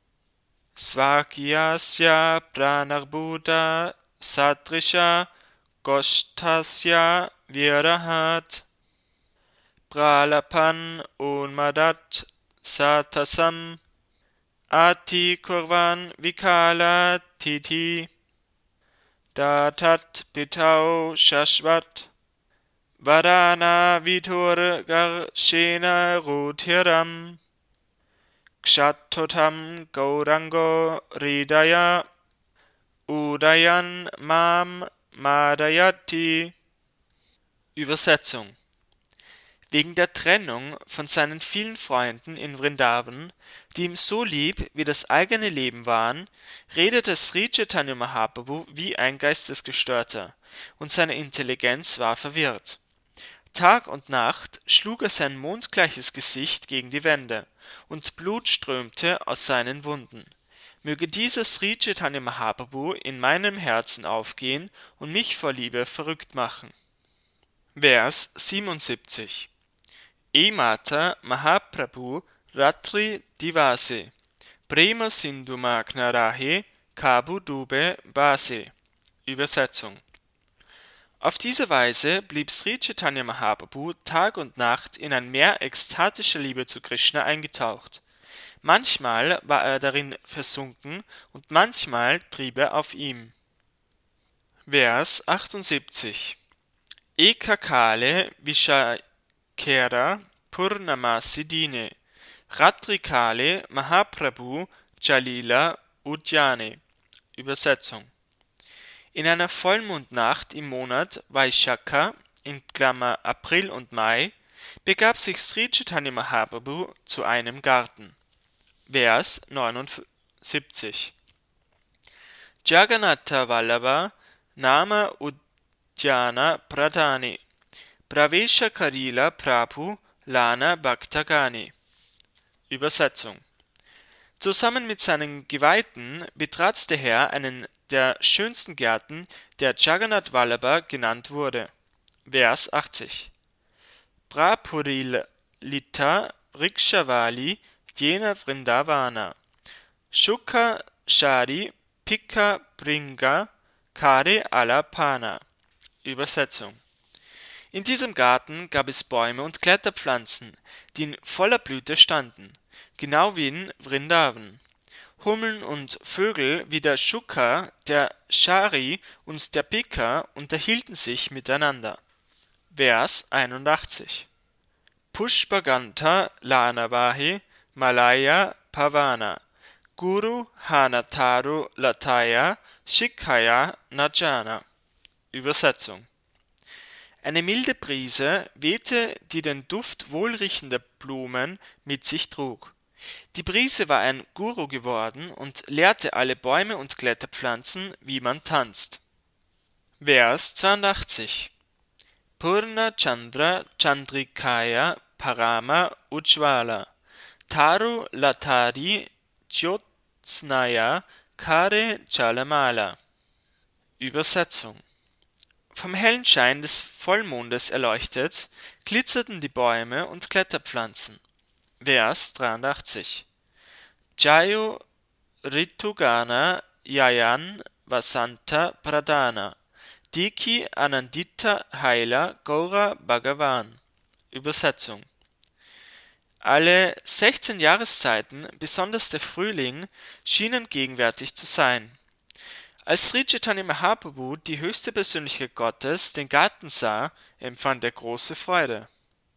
Svakyasya Pranarbuddha Satrisha Goshtasya Virahat Pralapan Unmadat Satasam Ati Kurvan Vikala Titi Datat Pitau Shashvat Varana Vitur Garshena Rutiram Kshattotam Gaurango Ridaya Udayan Mam Madayati. Übersetzung: Wegen der Trennung von seinen vielen Freunden in Vrindavan, die ihm so lieb wie das eigene Leben waren, redete Sri Chaitanya Mahaprabhu wie ein Geistesgestörter, und seine Intelligenz war verwirrt. Tag und Nacht schlug er sein mondgleiches Gesicht gegen die Wände, und Blut strömte aus seinen Wunden. Möge dieser Sri Chaitanya Mahaprabhu in meinem Herzen aufgehen und mich vor Liebe verrückt machen. Vers siebenundsiebzig. E Mata Mahaprabhu Ratri Divase Prema Sindhu Magna Rahe Kabu Dube Base. Übersetzung: Auf diese Weise blieb Sri Chaitanya Mahaprabhu Tag und Nacht in ein Meer ekstatischer Liebe zu Krishna eingetaucht. Manchmal war er darin versunken und manchmal trieb er auf ihm. Vers achtundsiebzig. Ekakale Vishakera Purnamasi Dine Ratrikale Mahaprabhu Jalila Udyane. Übersetzung: In einer Vollmondnacht im Monat Vaishakha, in Klammer April und Mai, begab sich Sri Chaitanya Mahaprabhu zu einem Garten. Vers neunundsiebzig. Jagannatha Vallabha Nama Udyana Pradhani Pravesha Karila Prabhu Lana Bhaktagani. Übersetzung: Zusammen mit seinen Geweihten betrat der Herr einen der schönsten Gärten der Jagannath Vallabha genannt wurde. Vers achtzig. Prapurilita Vrikshavali Jena Vrindavana Shukha Shari Pikha Bringa Kare Alapana. Übersetzung. In diesem Garten gab es Bäume und Kletterpflanzen, die in voller Blüte standen, genau wie in Vrindavan. Hummeln und Vögel wie der Shukha, der Shari und der Pikha unterhielten sich miteinander. Vers einundachtzig. Pushpagantha Lanavahi Malaya Pavana Guru Hanataru Lataya Shikhaya Najana. Übersetzung. Eine milde Brise wehte, die den Duft wohlriechender Blumen mit sich trug. Die Brise war ein Guru geworden und lehrte alle Bäume und Kletterpflanzen, wie man tanzt. Vers zweiundachtzig. Purna Chandra Chandrikaya Parama Ujjvala Taru Latari Jyotsnaya Kare Jalamala. Übersetzung. Vom hellen Schein des Vollmondes erleuchtet, glitzerten die Bäume und Kletterpflanzen. Vers dreiundachtzig. Jayo Ritugana Yayan Vasanta Pradana Diki Anandita Haila Gaura Bhagavan. Übersetzung. Alle sechzehn Jahreszeiten, besonders der Frühling, schienen gegenwärtig zu sein. Als Sri Chaitanya Mahaprabhu, die höchste Persönlichkeit Gottes, den Garten sah, empfand er große Freude.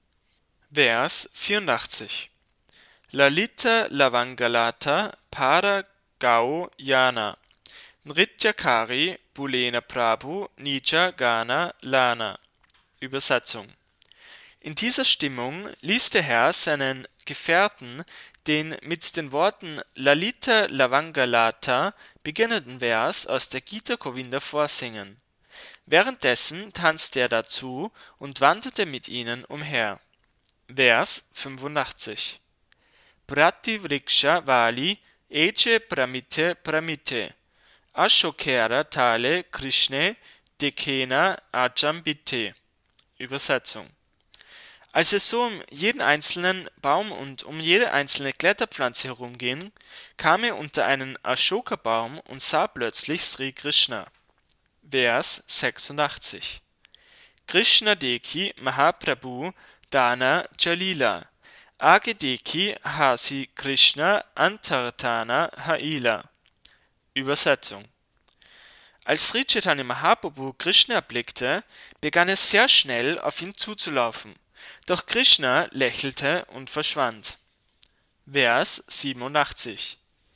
Vers vierundachtzig. Lalita Lavangalata Para Gau Yana Nrityakari Bulena Prabhu Nija Gana Lana. Übersetzung. In dieser Stimmung ließ der Herr seinen Gefährten den mit den Worten Lalita Lavangalata beginnenden Vers aus der Gita Govinda vorsingen. Währenddessen tanzte er dazu und wanderte mit ihnen umher. Vers fünfundachtzig. Prativriksha Vali Eche Pramite Pramite Ashokera Tale Krishne Dekena Ajambite. Übersetzung. Als er so um jeden einzelnen Baum und um jede einzelne Kletterpflanze herumging, kam er unter einen Ashoka-Baum und sah plötzlich Sri Krishna. Vers sechsundachtzig. Krishna Deki Mahaprabhu Dana Jalila Agedeki Hasi Krishna Antartana Haila. Übersetzung. Als Sri Chaitanya Mahaprabhu Krishna erblickte, begann er sehr schnell auf ihn zuzulaufen. Doch Krishna lächelte und verschwand. Vers siebenundachtzig.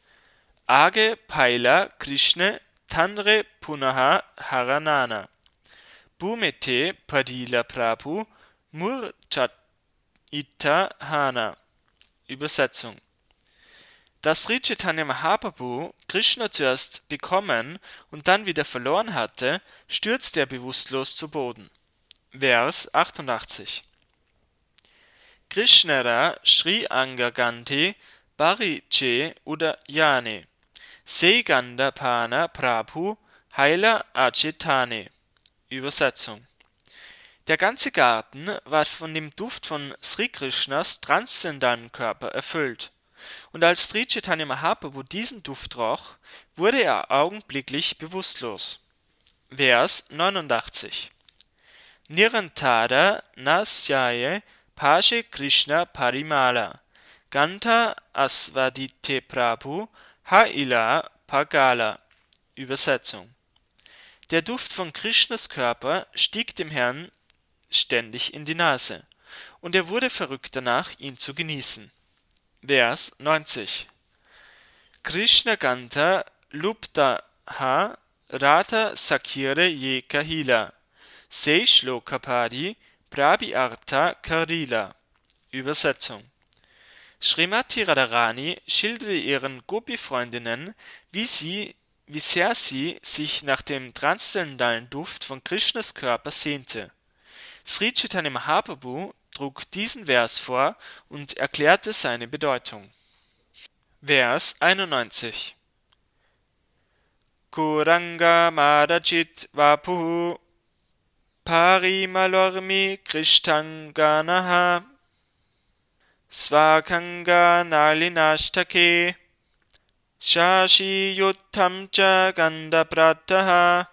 Age Paila Krishna Tanre Punaha Haranana Bhumete Padila Prabhu Murchat Ita Hana. Übersetzung. Da Sri Chaitanya Mahaprabhu Krishna zuerst bekommen und dann wieder verloren hatte, stürzte er bewusstlos zu Boden. Vers achtundachtzig. Krishnara Sri Anga Gandhi Bariche Udayane Seganda Pana Prabhu Haila Achetane. Übersetzung. Der ganze Garten war von dem Duft von Sri Krishnas transzendalem Körper erfüllt. Und als Sri Chaitanya Mahaprabhu diesen Duft roch, wurde er augenblicklich bewusstlos. Vers neunundachtzig. Nirantara Nasyaye Pashe Krishna Parimala Ganta Asvadite Prabhu Haila Pagala. Übersetzung. Der Duft von Krishnas Körper stieg dem Herrn ständig in die Nase, und er wurde verrückt danach, ihn zu genießen. Vers neunzig. Krishna Ganta Luptaha Rata Sakire Ye Kahila Se Shlokapadi Prabhyartha Karila. Übersetzung. Srimati Radharani schilderte ihren Gopi-Freundinnen, wie sie, wie sehr sie sich nach dem transzendentalen Duft von Krishnas Körper sehnte. Sri Chaitanya Mahaprabhu trug diesen Vers vor und erklärte seine Bedeutung. Vers einundneunzig. Kuranga Madachit Vapuhu Parimalormi Krishtanganaha Svakanga Nalinashtake Shashi Yuttam Cha Gandaprataha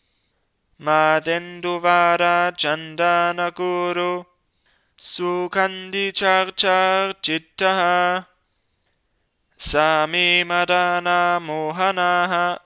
Madenduvara Chandana Guru Sukandi Charchar Chittaha Same Madana Mohanaha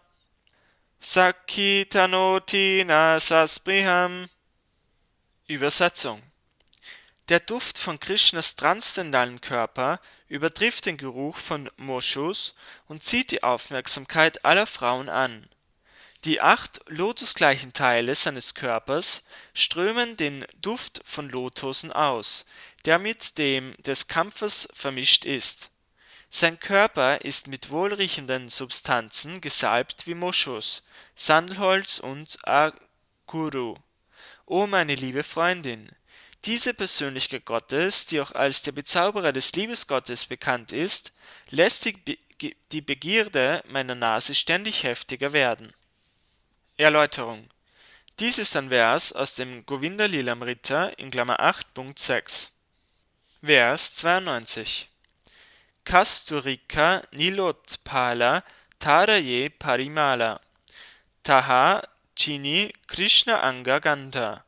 Sakhi Tanoti Nasaspriham. Übersetzung: Der Duft von Krishnas transzendentalen Körper übertrifft den Geruch von Moschus und zieht die Aufmerksamkeit aller Frauen an. Die acht lotusgleichen Teile seines Körpers strömen den Duft von Lotusen aus, der mit dem des Kampfers vermischt ist. Sein Körper ist mit wohlriechenden Substanzen gesalbt wie Moschus, Sandelholz und Aguru. O meine liebe Freundin, diese Persönlichkeit Gottes, die auch als der Bezauberer des Liebesgottes bekannt ist, lässt die, Be die Begierde meiner Nase ständig heftiger werden. Erläuterung: Dies ist ein Vers aus dem Govinda Lilamrita in Klammer acht Punkt sechs. Vers zweiundneunzig. Kasturika Nilotpala Taraye Parimala Taha Chini Krishna Anga Gandha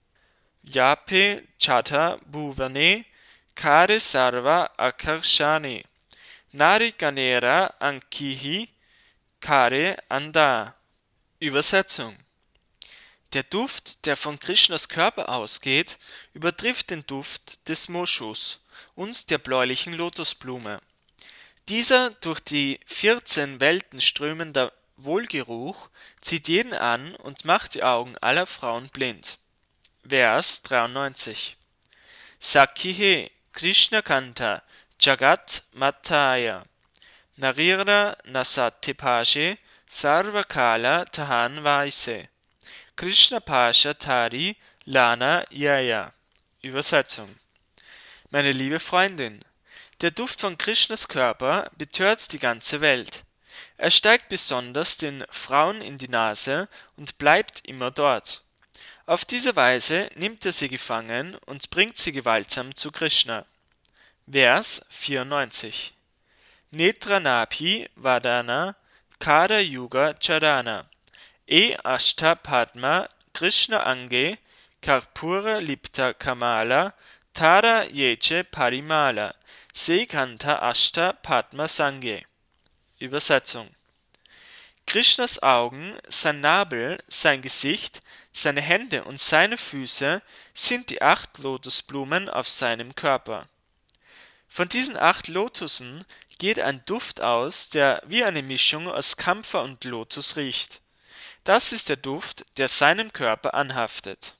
Yape Chata Bhuvane Kare Sarva Akarshane Narikanera Ankihi Kare Anda. Übersetzung: Der Duft, der von Krishnas Körper ausgeht, übertrifft den Duft des Moschus und der bläulichen Lotusblume. Dieser durch die vierzehn Welten strömender Wohlgeruch zieht jeden an und macht die Augen aller Frauen blind. Vers dreiundneunzig. Sakhihe Krishna Kanta Jagat Mataya Narira Nasatepashe Sarvakala Tahan Vaise Krishna Pasha Tari Lana Yaya. Übersetzung: Meine liebe Freundin, der Duft von Krishnas Körper betört die ganze Welt. Er steigt besonders den Frauen in die Nase und bleibt immer dort. Auf diese Weise nimmt er sie gefangen und bringt sie gewaltsam zu Krishna. Vers vierundneunzig. Netranapi Vadana Kada Yuga Charana E Ashta Padma Krishna Ange Karpura Lipta Kamala Tara Yeche Parimala Sekanta Ashta Padma Sange. Übersetzung: Krishnas Augen, sein Nabel, sein Gesicht, seine Hände und seine Füße sind die acht Lotusblumen auf seinem Körper. Von diesen acht Lotusen geht ein Duft aus, der wie eine Mischung aus Kampfer und Lotus riecht. Das ist der Duft, der seinem Körper anhaftet.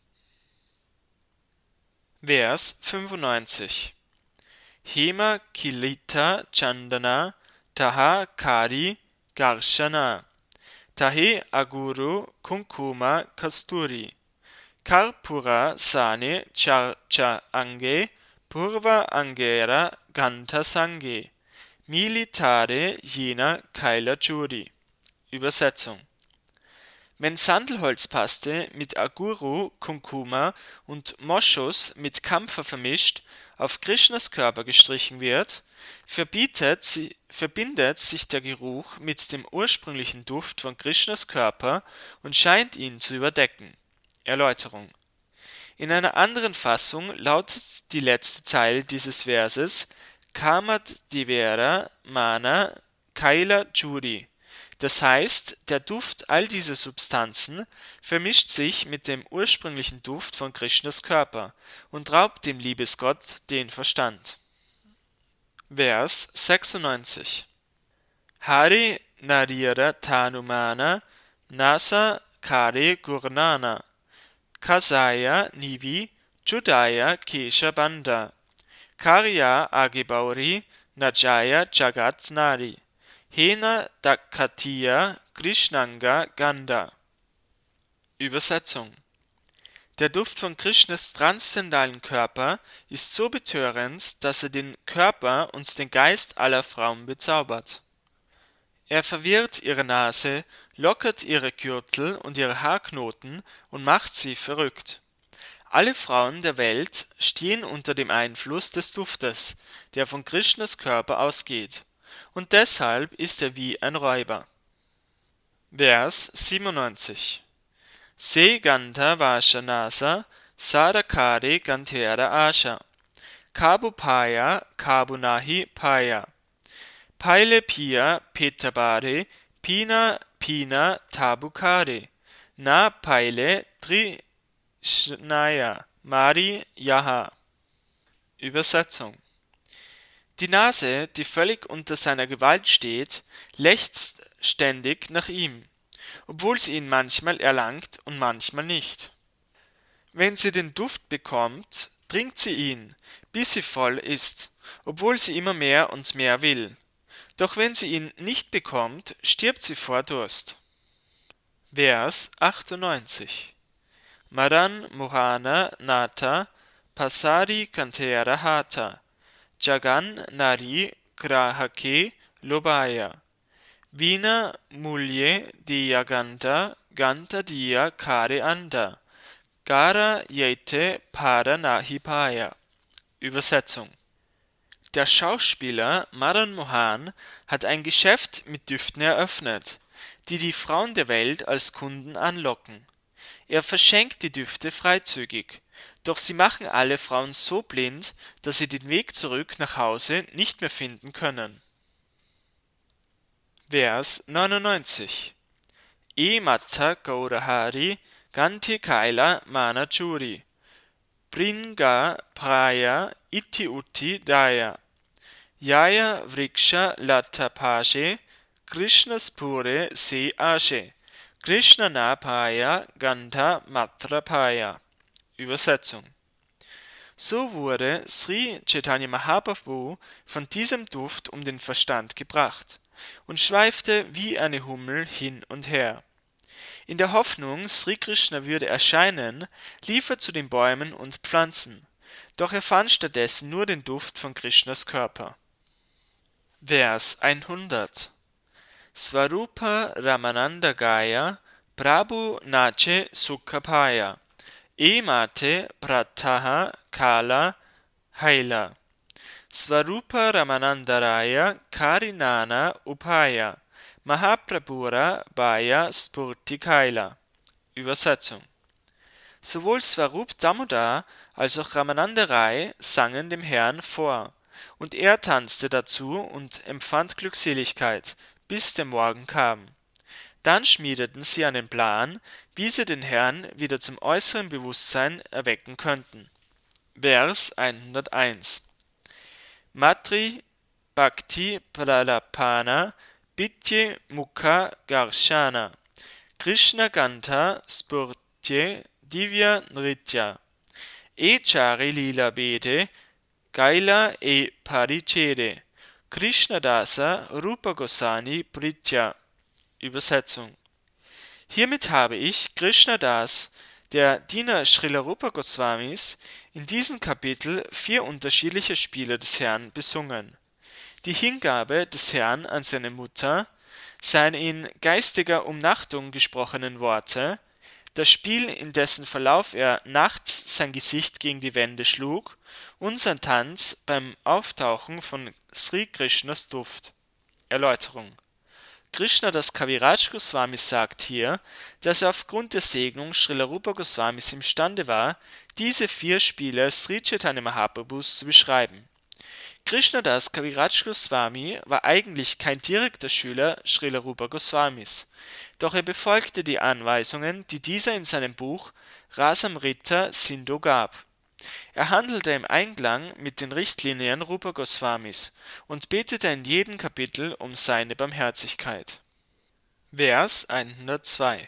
Vers fünfundneunzig. Hema Kilita Chandana Taha Kari Garshana Tahe Aguru Kunkuma Kasturi Karpura Sane Charcha Ange Purva Angera Ganta Sange Militare Jena Kaila Churi. Übersetzung: Wenn Sandelholzpaste mit Aguru, Kunkuma und Moschus mit Kampfer vermischt auf Krishnas Körper gestrichen wird, verbietet sie, verbindet sich der Geruch mit dem ursprünglichen Duft von Krishnas Körper und scheint ihn zu überdecken. Erläuterung: In einer anderen Fassung lautet die letzte Zeile dieses Verses Kamat Divera Mana Kaila Churi. Das heißt, der Duft all dieser Substanzen vermischt sich mit dem ursprünglichen Duft von Krishnas Körper und raubt dem Liebesgott den Verstand. Vers sechsundneunzig. Hari Narira Tanumana Nasa Kare Gurnana Kasaya Nivi Judaya Kesha Banda Karya Agebauri Najaya Jagat Nari Hena Dakatiya Krishnanga Ganda. Übersetzung: Der Duft von Krishnas transzendentalen Körper ist so betörend, dass er den Körper und den Geist aller Frauen bezaubert. Er verwirrt ihre Nase, lockert ihre Gürtel und ihre Haarknoten und macht sie verrückt. Alle Frauen der Welt stehen unter dem Einfluss des Duftes, der von Krishnas Körper ausgeht, und deshalb ist er wie ein Räuber. Vers siebenundneunzig. Se Gandha Vashanasa Sadakare Gantera Asha Kabupaya Kabunahi Paya Paile Pia Petabare Pina Pina Tabukare Na Paile Trishnaya Mari Yaha. Übersetzung. Die Nase, die völlig unter seiner Gewalt steht, lechzt ständig nach ihm, obwohl sie ihn manchmal erlangt und manchmal nicht. Wenn sie den Duft bekommt, trinkt sie ihn, bis sie voll ist, obwohl sie immer mehr und mehr will. Doch wenn sie ihn nicht bekommt, stirbt sie vor Durst. Vers achtundneunzig. Madan Mohana Nata Pasari Kantera Hata Jagan Nari Grahake Lobaya Vina Mulye Diya Ganta Ganta Diya Kare Anda Gara Yete Para Nahipaya. Übersetzung. Der Schauspieler Madan Mohan hat ein Geschäft mit Düften eröffnet, die die Frauen der Welt als Kunden anlocken. Er verschenkt die Düfte freizügig, doch sie machen alle Frauen so blind, dass sie den Weg zurück nach Hause nicht mehr finden können. Vers neunundneunzig. E Matta Gaurahari Ganti Kaila Manachuri Bringa Praya Iti Utti Daya Yaya Vriksha Lata Paje Krishnas Pure Se Ashe Krishna Napaya Gandha Matrapaya. Übersetzung. So wurde Sri Chaitanya Mahaprabhu von diesem Duft um den Verstand gebracht und schweifte wie eine Hummel hin und her. In der Hoffnung, Sri Krishna würde erscheinen, lief er zu den Bäumen und Pflanzen, doch er fand stattdessen nur den Duft von Krishnas Körper. Vers hundert. Svarupa Ramananda Gaya Prabhu Nache Sukhapaya Emate Prataha Kala Haila Svarupa Ramanandaraya Karinana Upaya Mahaprabhura Baya Spurti Kaila. Übersetzung. Sowohl Svarup Damodar als auch Ramananda Rai sangen dem Herrn vor, und er tanzte dazu und empfand Glückseligkeit, bis der Morgen kam. Dann schmiedeten sie einen Plan, wie sie den Herrn wieder zum äußeren Bewusstsein erwecken könnten. Vers hunderteins. Matri Bhakti Pralapana Bitye Mukha Garshana Krishna Gantha Spurtye Divya Nritya E Chari Lila Bede Gaila e Parichede Krishna Dasa Rupa Goswami Pritya. Übersetzung. Hiermit habe ich Krishna Das, der Diener Srila Rupa Goswamis, in diesem Kapitel vier unterschiedliche Spiele des Herrn besungen. Die Hingabe des Herrn an seine Mutter, seine in geistiger Umnachtung gesprochenen Worte, das Spiel, in dessen Verlauf er nachts sein Gesicht gegen die Wände schlug, und sein Tanz beim Auftauchen von Sri Krishnas Duft. Erläuterung. Krishna Das Kaviraj Goswami sagt hier, dass er aufgrund der Segnung Srila Rupa Goswamis imstande war, diese vier Spiele Sri Chaitanya Mahaprabhus zu beschreiben. Krishna Das Kaviraj Goswami war eigentlich kein direkter Schüler Srila Rupa Goswamis, doch er befolgte die Anweisungen, die dieser in seinem Buch Rasamrita Sindhu gab. Er handelte im Einklang mit den Richtlinien Rupa Goswamis und betete in jedem Kapitel um seine Barmherzigkeit. Vers hundertzwei.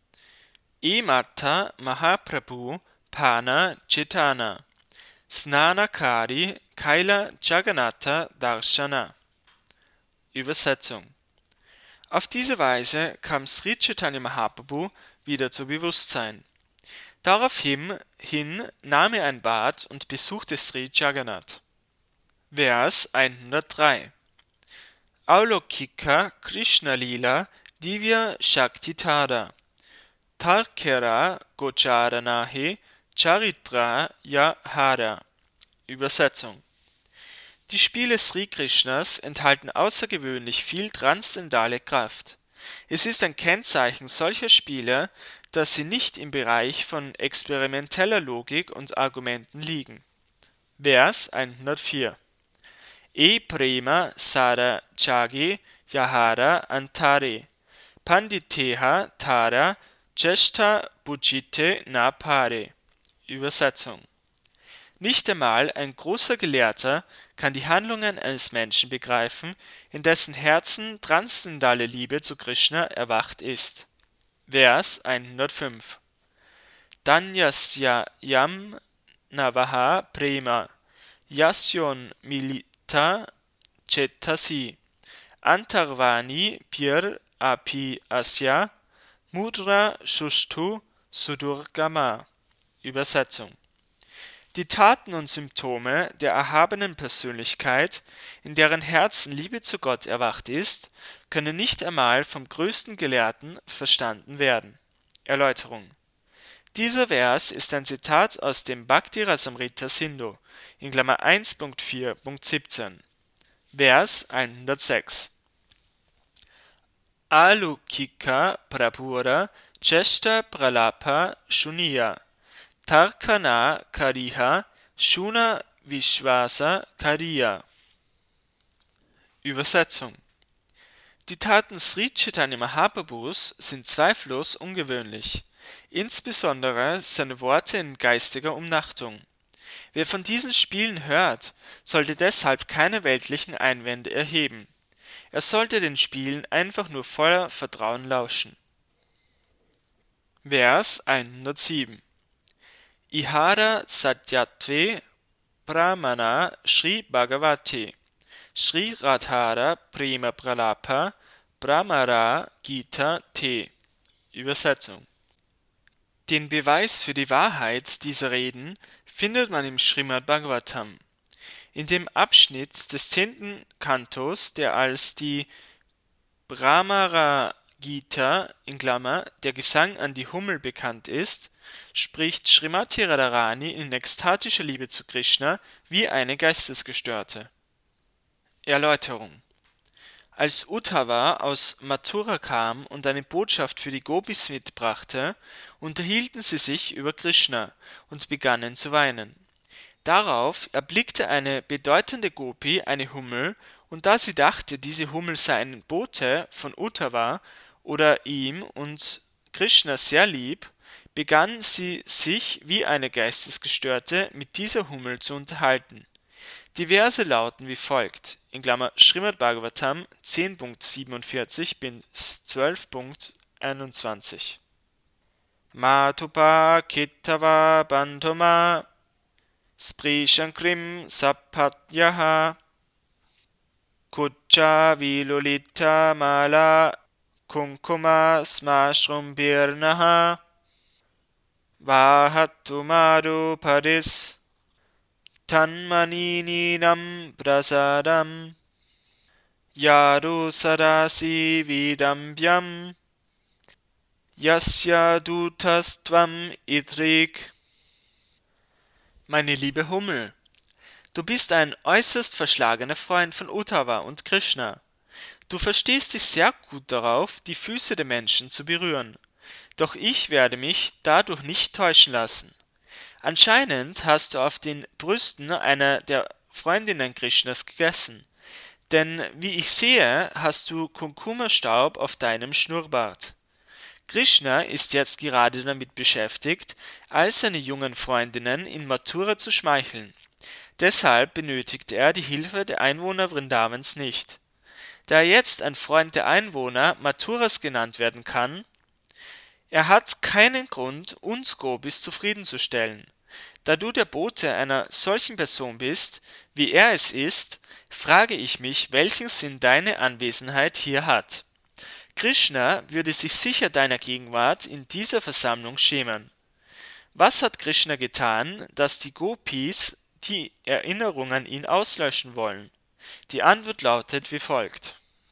E Mata Mahaprabhu Pana Chetana Snanakari Kaila Jagannatha Darshana. Übersetzung. Auf diese Weise kam Sri Chaitanya Mahaprabhu wieder zu Bewusstsein. Daraufhin hin nahm er ein Bad und besuchte Sri Jagannath. Vers hundertdrei. Aulokika Krishna Lila Divya Shaktitara Tarkera Gocharanahe Charitra Yahara. Übersetzung: Die Spiele Sri Krishnas enthalten außergewöhnlich viel transzendentale Kraft. Es ist ein Kennzeichen solcher Spiele, dass sie nicht im Bereich von experimenteller Logik und Argumenten liegen. Vers hundertvier: E prema sara chage yahara antare panditeha tara cheshta bujite na pare. Übersetzung: Nicht einmal ein großer Gelehrter kann die Handlungen eines Menschen begreifen, in dessen Herzen transzendentale Liebe zu Krishna erwacht ist. Vers hundertfünf: Danyasya yam navaha prema yasyon milita chetasi antarvani pir api asya mudra shushtu sudurgama. Übersetzung: Die Taten und Symptome der erhabenen Persönlichkeit, in deren Herzen Liebe zu Gott erwacht ist, können nicht einmal vom größten Gelehrten verstanden werden. Erläuterung: Dieser Vers ist ein Zitat aus dem Bhakti Rasamrita Sindhu in Klammer eins Punkt vier Punkt siebzehn. Vers hundertsechs: Alukika Prabhura Cheshta Pralapa Shuniya Tarkana Kariha Shuna Vishwasa Kariya. Übersetzung: Die Taten Sri Chaitanya Mahaprabhus sind zweifellos ungewöhnlich, insbesondere seine Worte in geistiger Umnachtung. Wer von diesen Spielen hört, sollte deshalb keine weltlichen Einwände erheben. Er sollte den Spielen einfach nur voller Vertrauen lauschen. Vers hundertsieben: Ihara Satyatve Brahmana Sri Bhagavate Sri Radhara Prema Pralapa Brahmara Gita Te. Übersetzung: Den Beweis für die Wahrheit dieser Reden findet man im Srimad Bhagavatam. In dem Abschnitt des zehnten Kantos, der als die Brahmara Gita in Klammer der Gesang an die Hummel bekannt ist, spricht Srimati Radharani in ekstatischer Liebe zu Krishna wie eine Geistesgestörte. Erläuterung: Als Uddhava aus Mathura kam und eine Botschaft für die Gopis mitbrachte, unterhielten sie sich über Krishna und begannen zu weinen. Darauf erblickte eine bedeutende Gopi eine Hummel, und da sie dachte, diese Hummel sei ein Bote von Uddhava oder ihm und Krishna sehr lieb, begann sie sich wie eine Geistesgestörte mit dieser Hummel zu unterhalten. Die Verse lauten wie folgt, in Klammer Srimad Bhagavatam zehn Punkt siebenundvierzig bis zwölf Punkt einundzwanzig. Matupa Kittava Bandhoma Sprishankrim Sapatyaha Kucha Vilulita Mala Kunkuma Smashrumbirnaha Vahatumaru Paris Tanmanininam Prasadam Yaru Sadasi Vidambyam Yasya Dutastvam Idrik. Meine liebe Hummel, du bist ein äußerst verschlagener Freund von Uddhava und Krishna. Du verstehst dich sehr gut darauf, die Füße der Menschen zu berühren. Doch ich werde mich dadurch nicht täuschen lassen. Anscheinend hast du auf den Brüsten einer der Freundinnen Krishnas gegessen, denn wie ich sehe, hast du Kurkumastaub auf deinem Schnurrbart. Krishna ist jetzt gerade damit beschäftigt, all seine jungen Freundinnen in Mathura zu schmeicheln. Deshalb benötigt er die Hilfe der Einwohner Vrindavans nicht. Da er jetzt ein Freund der Einwohner Mathuras genannt werden kann, er hat keinen Grund, uns Gopis zufriedenzustellen. Da du der Bote einer solchen Person bist, wie er es ist, frage ich mich, welchen Sinn deine Anwesenheit hier hat. Krishna würde sich sicher deiner Gegenwart in dieser Versammlung schämen. Was hat Krishna getan, dass die Gopis die Erinnerung an ihn auslöschen wollen? Die Antwort lautet wie folgt.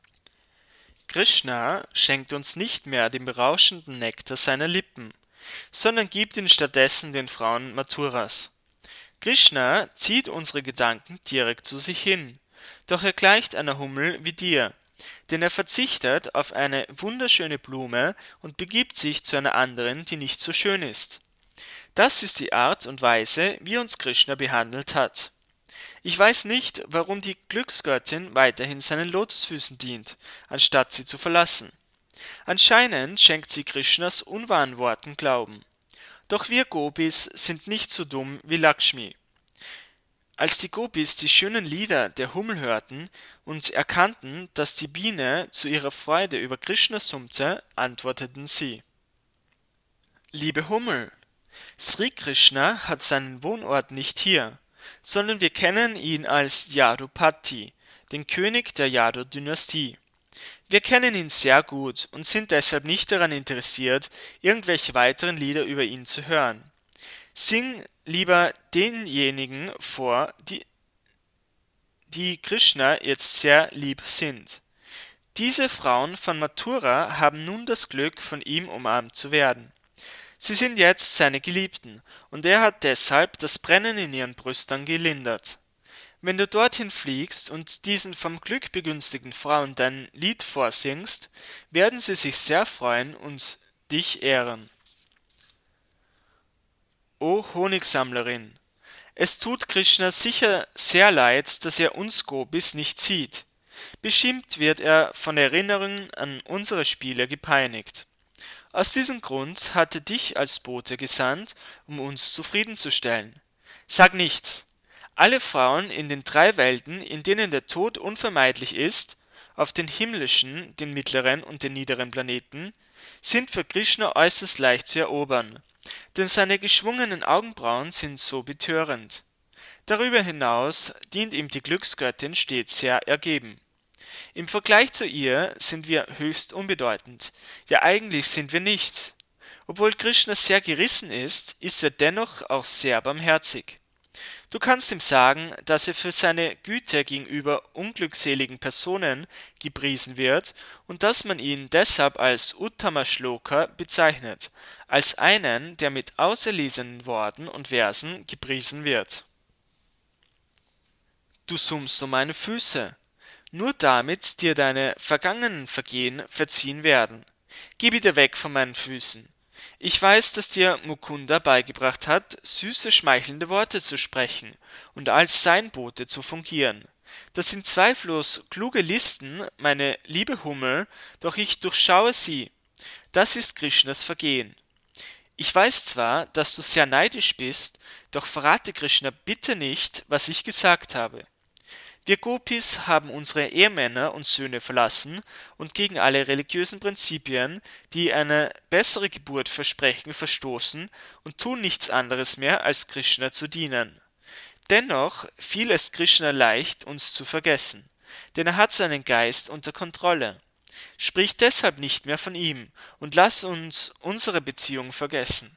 Krishna schenkt uns nicht mehr den berauschenden Nektar seiner Lippen, sondern gibt ihn stattdessen den Frauen Mathuras. Krishna zieht unsere Gedanken direkt zu sich hin, doch er gleicht einer Hummel wie dir, denn er verzichtet auf eine wunderschöne Blume und begibt sich zu einer anderen, die nicht so schön ist. Das ist die Art und Weise, wie uns Krishna behandelt hat. Ich weiß nicht, warum die Glücksgöttin weiterhin seinen Lotusfüßen dient, anstatt sie zu verlassen. Anscheinend schenkt sie Krishnas unwahren Worten Glauben. Doch wir Gopis sind nicht so dumm wie Lakshmi. Als die Gopis die schönen Lieder der Hummel hörten und erkannten, dass die Biene zu ihrer Freude über Krishna summte, antworteten sie: Liebe Hummel, Sri Krishna hat seinen Wohnort nicht hier, sondern wir kennen ihn als Yadupati, den König der Yadu-Dynastie. Wir kennen ihn sehr gut und sind deshalb nicht daran interessiert, irgendwelche weiteren Lieder über ihn zu hören. Sing lieber denjenigen vor, die, die Krishna jetzt sehr lieb sind. Diese Frauen von Mathura haben nun das Glück, von ihm umarmt zu werden. Sie sind jetzt seine Geliebten, und er hat deshalb das Brennen in ihren Brüstern gelindert. Wenn du dorthin fliegst und diesen vom Glück begünstigten Frauen dein Lied vorsingst, werden sie sich sehr freuen und dich ehren. O Honigsammlerin, es tut Krishna sicher sehr leid, dass er uns Gopis nicht sieht. Beschimpft wird er von Erinnerungen an unsere Spiele gepeinigt. Aus diesem Grund hat er dich als Bote gesandt, um uns zufriedenzustellen. Sag nichts. Alle Frauen in den drei Welten, in denen der Tod unvermeidlich ist, auf den himmlischen, den mittleren und den niederen Planeten, sind für Krishna äußerst leicht zu erobern, denn seine geschwungenen Augenbrauen sind so betörend. Darüber hinaus dient ihm die Glücksgöttin stets sehr ergeben. Im Vergleich zu ihr sind wir höchst unbedeutend, ja eigentlich sind wir nichts. Obwohl Krishna sehr gerissen ist, ist er dennoch auch sehr barmherzig. Du kannst ihm sagen, dass er für seine Güte gegenüber unglückseligen Personen gepriesen wird und dass man ihn deshalb als Uttama Shloka bezeichnet, als einen, der mit auserlesenen Worten und Versen gepriesen wird. Du summst um meine Füße, nur damit dir deine vergangenen Vergehen verziehen werden. Geh bitte weg von meinen Füßen. Ich weiß, dass dir Mukunda beigebracht hat, süße, schmeichelnde Worte zu sprechen und als sein Bote zu fungieren. Das sind zweifellos kluge Listen, meine liebe Hummel, doch ich durchschaue sie. Das ist Krishnas Vergehen. Ich weiß zwar, dass du sehr neidisch bist, doch verrate Krishna bitte nicht, was ich gesagt habe. Wir Gopis haben unsere Ehemänner und Söhne verlassen und gegen alle religiösen Prinzipien, die eine bessere Geburt versprechen, verstoßen und tun nichts anderes mehr, als Krishna zu dienen. Dennoch fiel es Krishna leicht, uns zu vergessen, denn er hat seinen Geist unter Kontrolle. Sprich deshalb nicht mehr von ihm und lass uns unsere Beziehung vergessen.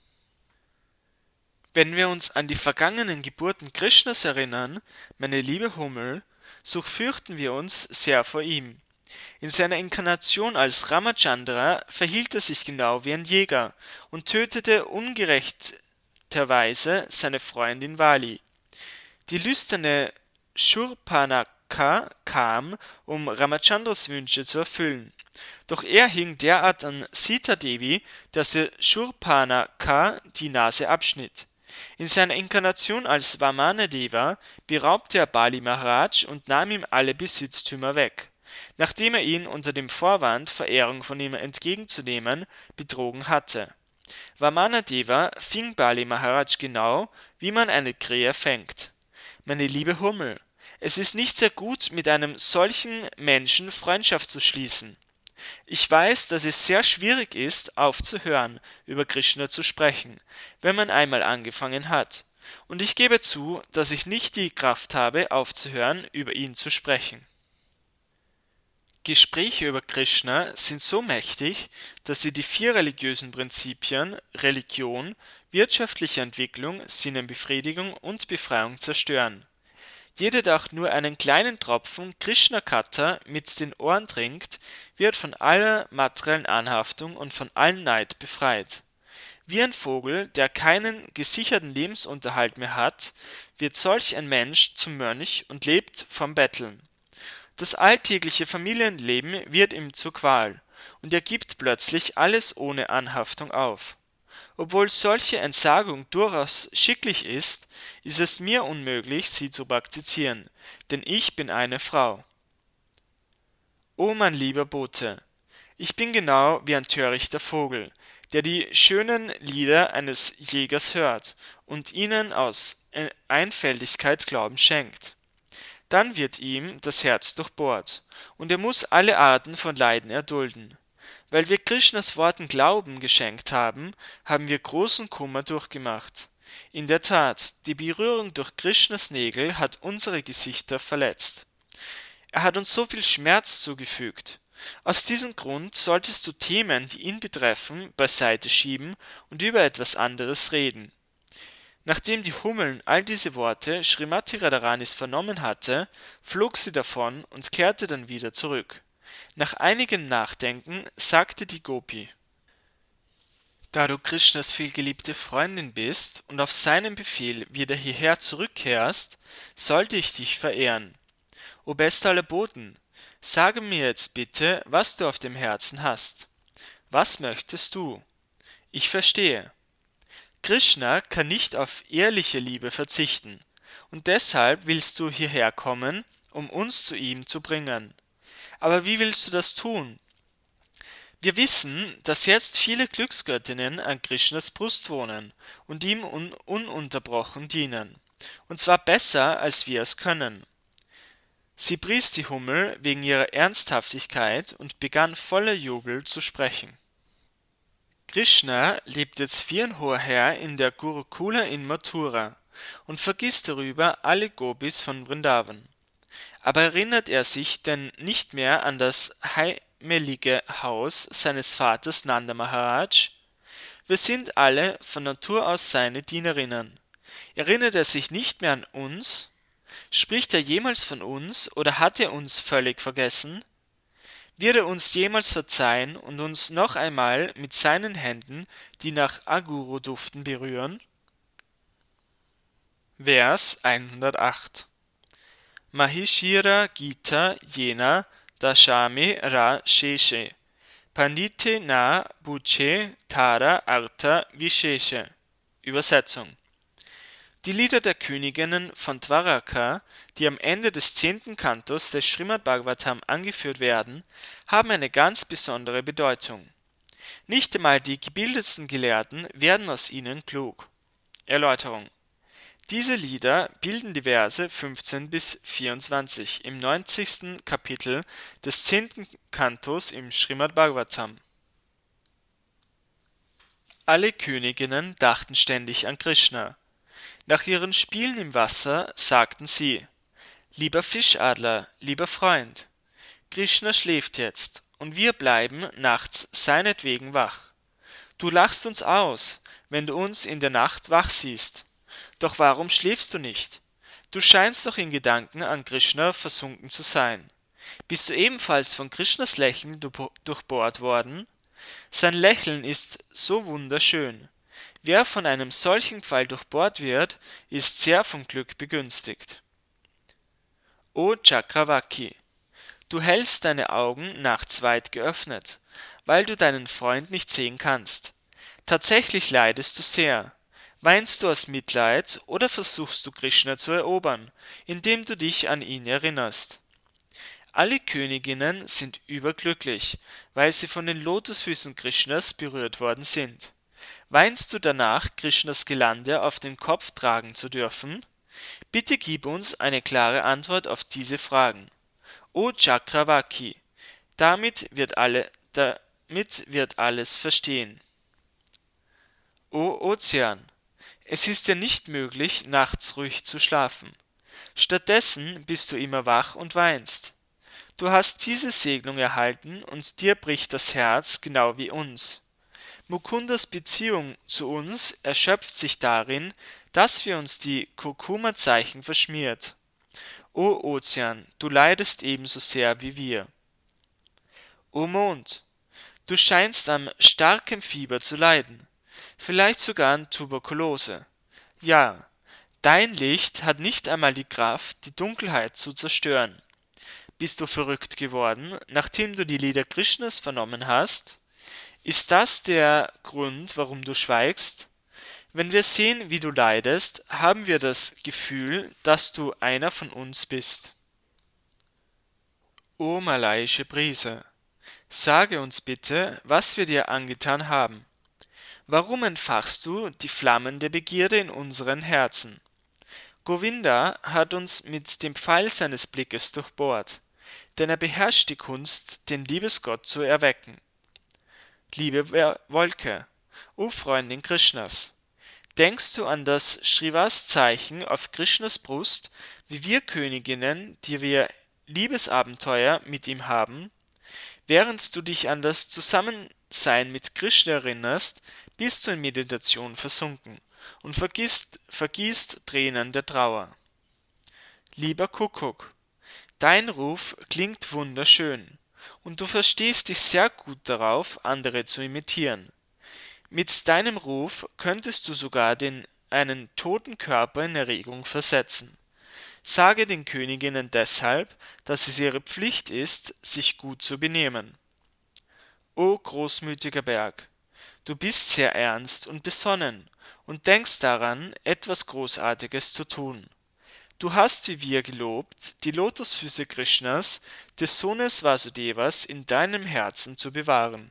Wenn wir uns an die vergangenen Geburten Krishnas erinnern, meine liebe Hummel, so fürchten wir uns sehr vor ihm. In seiner Inkarnation als Ramachandra verhielt er sich genau wie ein Jäger und tötete ungerechterweise seine Freundin Vali. Die lüsterne Shurpanakha kam, um Ramachandras Wünsche zu erfüllen. Doch er hing derart an Sita Devi, dass er Shurpanakha die Nase abschnitt. In seiner Inkarnation als Vamanadeva beraubte er Bali Maharaj und nahm ihm alle Besitztümer weg, nachdem er ihn unter dem Vorwand, Verehrung von ihm entgegenzunehmen, betrogen hatte. Vamanadeva fing Bali Maharaj genau, wie man eine Krähe fängt. Meine liebe Hummel, es ist nicht sehr gut, mit einem solchen Menschen Freundschaft zu schließen. Ich weiß, dass es sehr schwierig ist, aufzuhören, über Krishna zu sprechen, wenn man einmal angefangen hat. Und ich gebe zu, dass ich nicht die Kraft habe, aufzuhören, über ihn zu sprechen. Gespräche über Krishna sind so mächtig, dass sie die vier religiösen Prinzipien Religion, wirtschaftliche Entwicklung, Sinnenbefriedigung und Befreiung zerstören. Jeder, der auch nur einen kleinen Tropfen Krishna Katha mit den Ohren trinkt, wird von aller materiellen Anhaftung und von allen Neid befreit. Wie ein Vogel, der keinen gesicherten Lebensunterhalt mehr hat, wird solch ein Mensch zum Mönch und lebt vom Betteln. Das alltägliche Familienleben wird ihm zur Qual, und er gibt plötzlich alles ohne Anhaftung auf. Obwohl solche Entsagung durchaus schicklich ist, ist es mir unmöglich, sie zu praktizieren, denn ich bin eine Frau. O mein lieber Bote, ich bin genau wie ein törichter Vogel, der die schönen Lieder eines Jägers hört und ihnen aus Einfältigkeit Glauben schenkt. Dann wird ihm das Herz durchbohrt, und er muss alle Arten von Leiden erdulden. Weil wir Krishnas Worten Glauben geschenkt haben, haben wir großen Kummer durchgemacht. In der Tat, die Berührung durch Krishnas Nägel hat unsere Gesichter verletzt. Er hat uns so viel Schmerz zugefügt. Aus diesem Grund solltest du Themen, die ihn betreffen, beiseite schieben und über etwas anderes reden. Nachdem die Hummeln all diese Worte Srimati Radharanis vernommen hatte, flog sie davon und kehrte dann wieder zurück. Nach einigem Nachdenken sagte die Gopi: Da du Krishnas vielgeliebte Freundin bist und auf seinen Befehl wieder hierher zurückkehrst, sollte ich dich verehren. O bester aller Boten, sage mir jetzt bitte, was du auf dem Herzen hast. Was möchtest du? Ich verstehe. Krishna kann nicht auf ehrliche Liebe verzichten, und deshalb willst du hierher kommen, um uns zu ihm zu bringen. Aber wie willst du das tun? Wir wissen, dass jetzt viele Glücksgöttinnen an Krishnas Brust wohnen und ihm un- ununterbrochen dienen, und zwar besser, als wir es können. Sie pries die Hummel wegen ihrer Ernsthaftigkeit und begann voller Jubel zu sprechen. Krishna lebt jetzt wie ein hoher Herr in der Gurukula in Mathura und vergisst darüber alle Gopis von Vrindavan. Aber erinnert er sich denn nicht mehr an das heimelige Haus seines Vaters Nanda Maharaj? Wir sind alle von Natur aus seine Dienerinnen. Erinnert er sich nicht mehr an uns? Spricht er jemals von uns oder hat er uns völlig vergessen? Wird er uns jemals verzeihen und uns noch einmal mit seinen Händen, die nach Aguru duften, berühren? Vers hundertacht. Mahishira Gita Jena Dashami Ra Sheshe Pandite Na Buche Tara Artha Visheshe. Übersetzung: Die Lieder der Königinnen von Dwaraka, die am Ende des zehnten Kantos des Srimad Bhagavatam angeführt werden, haben eine ganz besondere Bedeutung. Nicht einmal die gebildetsten Gelehrten werden aus ihnen klug. Erläuterung: Diese Lieder bilden die Verse fünfzehn bis vierundzwanzig im neunzigsten Kapitel des zehnten Kantos im Srimad Bhagavatam. Alle Königinnen dachten ständig an Krishna. Nach ihren Spielen im Wasser sagten sie: Lieber Fischadler, lieber Freund, Krishna schläft jetzt, und wir bleiben nachts seinetwegen wach. Du lachst uns aus, wenn du uns in der Nacht wach siehst. Doch warum schläfst du nicht? Du scheinst doch in Gedanken an Krishna versunken zu sein. Bist du ebenfalls von Krishnas Lächeln durchbohrt worden? Sein Lächeln ist so wunderschön. Wer von einem solchen Pfeil durchbohrt wird, ist sehr vom Glück begünstigt. O Chakravaki, du hältst deine Augen nachts weit geöffnet, weil du deinen Freund nicht sehen kannst. Tatsächlich leidest du sehr. Weinst du aus Mitleid oder versuchst du Krishna zu erobern, indem du dich an ihn erinnerst? Alle Königinnen sind überglücklich, weil sie von den Lotusfüßen Krishnas berührt worden sind. Weinst du danach, Krishnas Gelande auf dem Kopf tragen zu dürfen? Bitte gib uns eine klare Antwort auf diese Fragen. O Chakravaki, damit wird, alle, damit wird alles verstehen. O Ozean, es ist dir nicht möglich, nachts ruhig zu schlafen. Stattdessen bist du immer wach und weinst. Du hast diese Segnung erhalten und dir bricht das Herz, genau wie uns. Mukundas Beziehung zu uns erschöpft sich darin, dass wir uns die Kurkuma-Zeichen verschmiert. O Ozean, du leidest ebenso sehr wie wir. O Mond, du scheinst an starkem Fieber zu leiden, vielleicht sogar an Tuberkulose. Ja, dein Licht hat nicht einmal die Kraft, die Dunkelheit zu zerstören. Bist du verrückt geworden, nachdem du die Lieder Krishnas vernommen hast? Ist das der Grund, warum du schweigst? Wenn wir sehen, wie du leidest, haben wir das Gefühl, dass du einer von uns bist. O malaiische Brise, sage uns bitte, was wir dir angetan haben. Warum entfachst du die Flammen der Begierde in unseren Herzen? Govinda hat uns mit dem Pfeil seines Blickes durchbohrt, denn er beherrscht die Kunst, den Liebesgott zu erwecken. Liebe Wolke, o Freundin Krishnas, denkst du an das Shrivas-Zeichen auf Krishnas Brust, wie wir Königinnen, die wir Liebesabenteuer mit ihm haben? Während du dich an das Zusammensein mit Krishna erinnerst, bist du in Meditation versunken und vergisst, vergießt Tränen der Trauer. Lieber Kuckuck, dein Ruf klingt wunderschön, und du verstehst dich sehr gut darauf, andere zu imitieren. Mit deinem Ruf könntest du sogar den einen toten Körper in Erregung versetzen. Sage den Königinnen deshalb, dass es ihre Pflicht ist, sich gut zu benehmen. O großmütiger Berg, du bist sehr ernst und besonnen und denkst daran, etwas Großartiges zu tun. Du hast wie wir gelobt, die Lotusfüße Krishnas, des Sohnes Vasudevas, in deinem Herzen zu bewahren.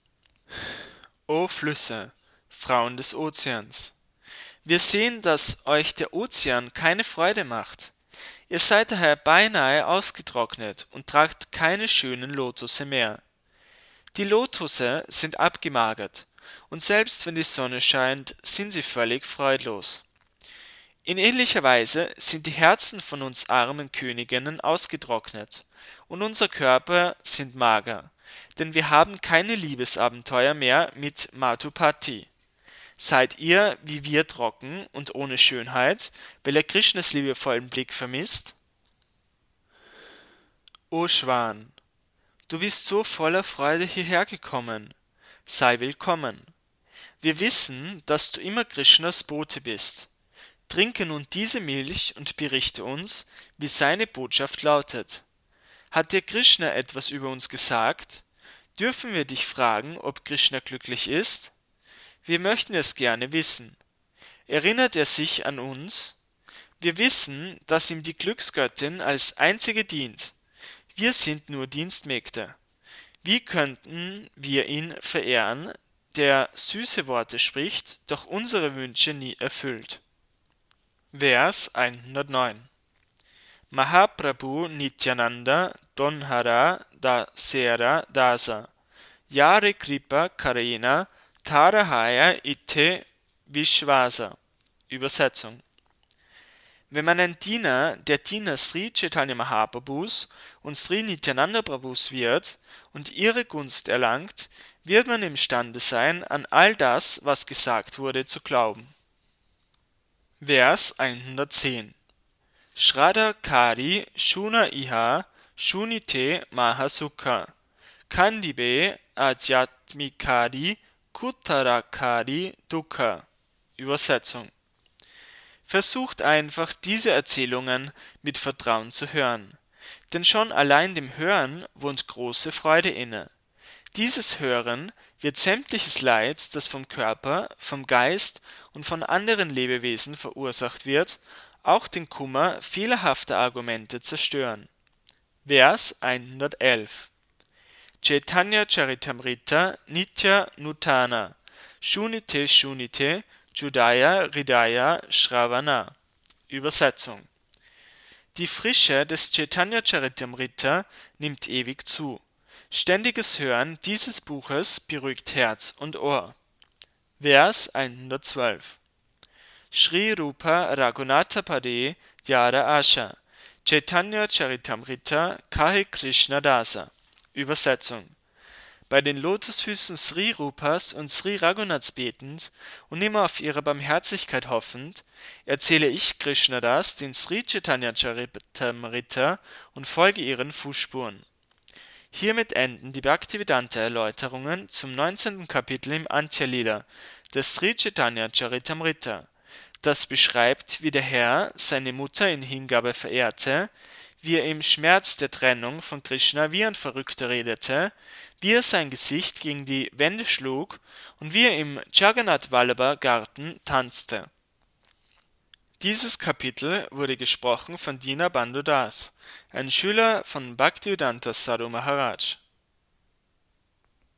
O Flüsse, Frauen des Ozeans, wir sehen, dass euch der Ozean keine Freude macht. Ihr seid daher beinahe ausgetrocknet und tragt keine schönen Lotusse mehr. Die Lotusse sind abgemagert, und selbst wenn die Sonne scheint, sind sie völlig freudlos. In ähnlicher Weise sind die Herzen von uns armen Königinnen ausgetrocknet, und unser Körper sind mager, denn wir haben keine Liebesabenteuer mehr mit Madhupati. Seid ihr wie wir trocken und ohne Schönheit, weil ihr Krishnas liebevollen Blick vermisst? O Schwan, du bist so voller Freude hierher gekommen. Sei willkommen. Wir wissen, dass du immer Krishnas Bote bist. Trinke nun diese Milch und berichte uns, wie seine Botschaft lautet. Hat dir Krishna etwas über uns gesagt? Dürfen wir dich fragen, ob Krishna glücklich ist? Wir möchten es gerne wissen. Erinnert er sich an uns? Wir wissen, dass ihm die Glücksgöttin als einzige dient. Wir sind nur Dienstmägde. Wie könnten wir ihn verehren, der süße Worte spricht, doch unsere Wünsche nie erfüllt? Vers hundertneun. Mahaprabhu Nityananda Donhara Dasera Dasa Yare Kripa Karena Tarahaya Ite Vishwasa. Übersetzung. Wenn man ein Diener der Diener Sri Chaitanya Mahaprabhus und Sri Nityananda Prabhus wird und ihre Gunst erlangt, wird man imstande sein, an all das, was gesagt wurde, zu glauben. Vers hundertzehn. Shraddha Kari Shuna Iha Shunite Mahasukha Kandibe Adhyatmikari Kuttarakari Dukkha. Übersetzung. Versucht einfach, diese Erzählungen mit Vertrauen zu hören, denn schon allein dem Hören wohnt große Freude inne. Dieses Hören wird sämtliches Leid, das vom Körper, vom Geist und von anderen Lebewesen verursacht wird, auch den Kummer fehlerhafter Argumente zerstören. Vers hundertelf. Chaitanya Charitamrita Nitya Nutana Shunite Shunite Judaya Hridaya Shravana. Übersetzung. Die Frische des Chaitanya Charitamrita nimmt ewig zu. Ständiges Hören dieses Buches beruhigt Herz und Ohr. Vers hundertzwölf. Shri Rupa Raghunatha Pade Yara Asha Chaitanya Charitamrita Kahe Krishna Dasa. Übersetzung. bei den Lotusfüßen Sri Rupas und Sri Raghunaths betend und immer auf ihre Barmherzigkeit hoffend, erzähle ich Krishna das, den Sri Chaitanya Charitamrita, und folge ihren Fußspuren. Hiermit enden die Bhaktivedanta-Erläuterungen zum neunzehnten Kapitel im Antya-Lila des Sri Chaitanya Charitamrita. Das beschreibt, wie der Herr seine Mutter in Hingabe verehrte, wie er im Schmerz der Trennung von Krishna wie ein Verrückter redete, wie er sein Gesicht gegen die Wände schlug und wie er im Jagannath Vallabha Garten tanzte. Dieses Kapitel wurde gesprochen von Dina Bandhu Das, ein Schüler von Bhaktivedanta Sadhu Maharaj.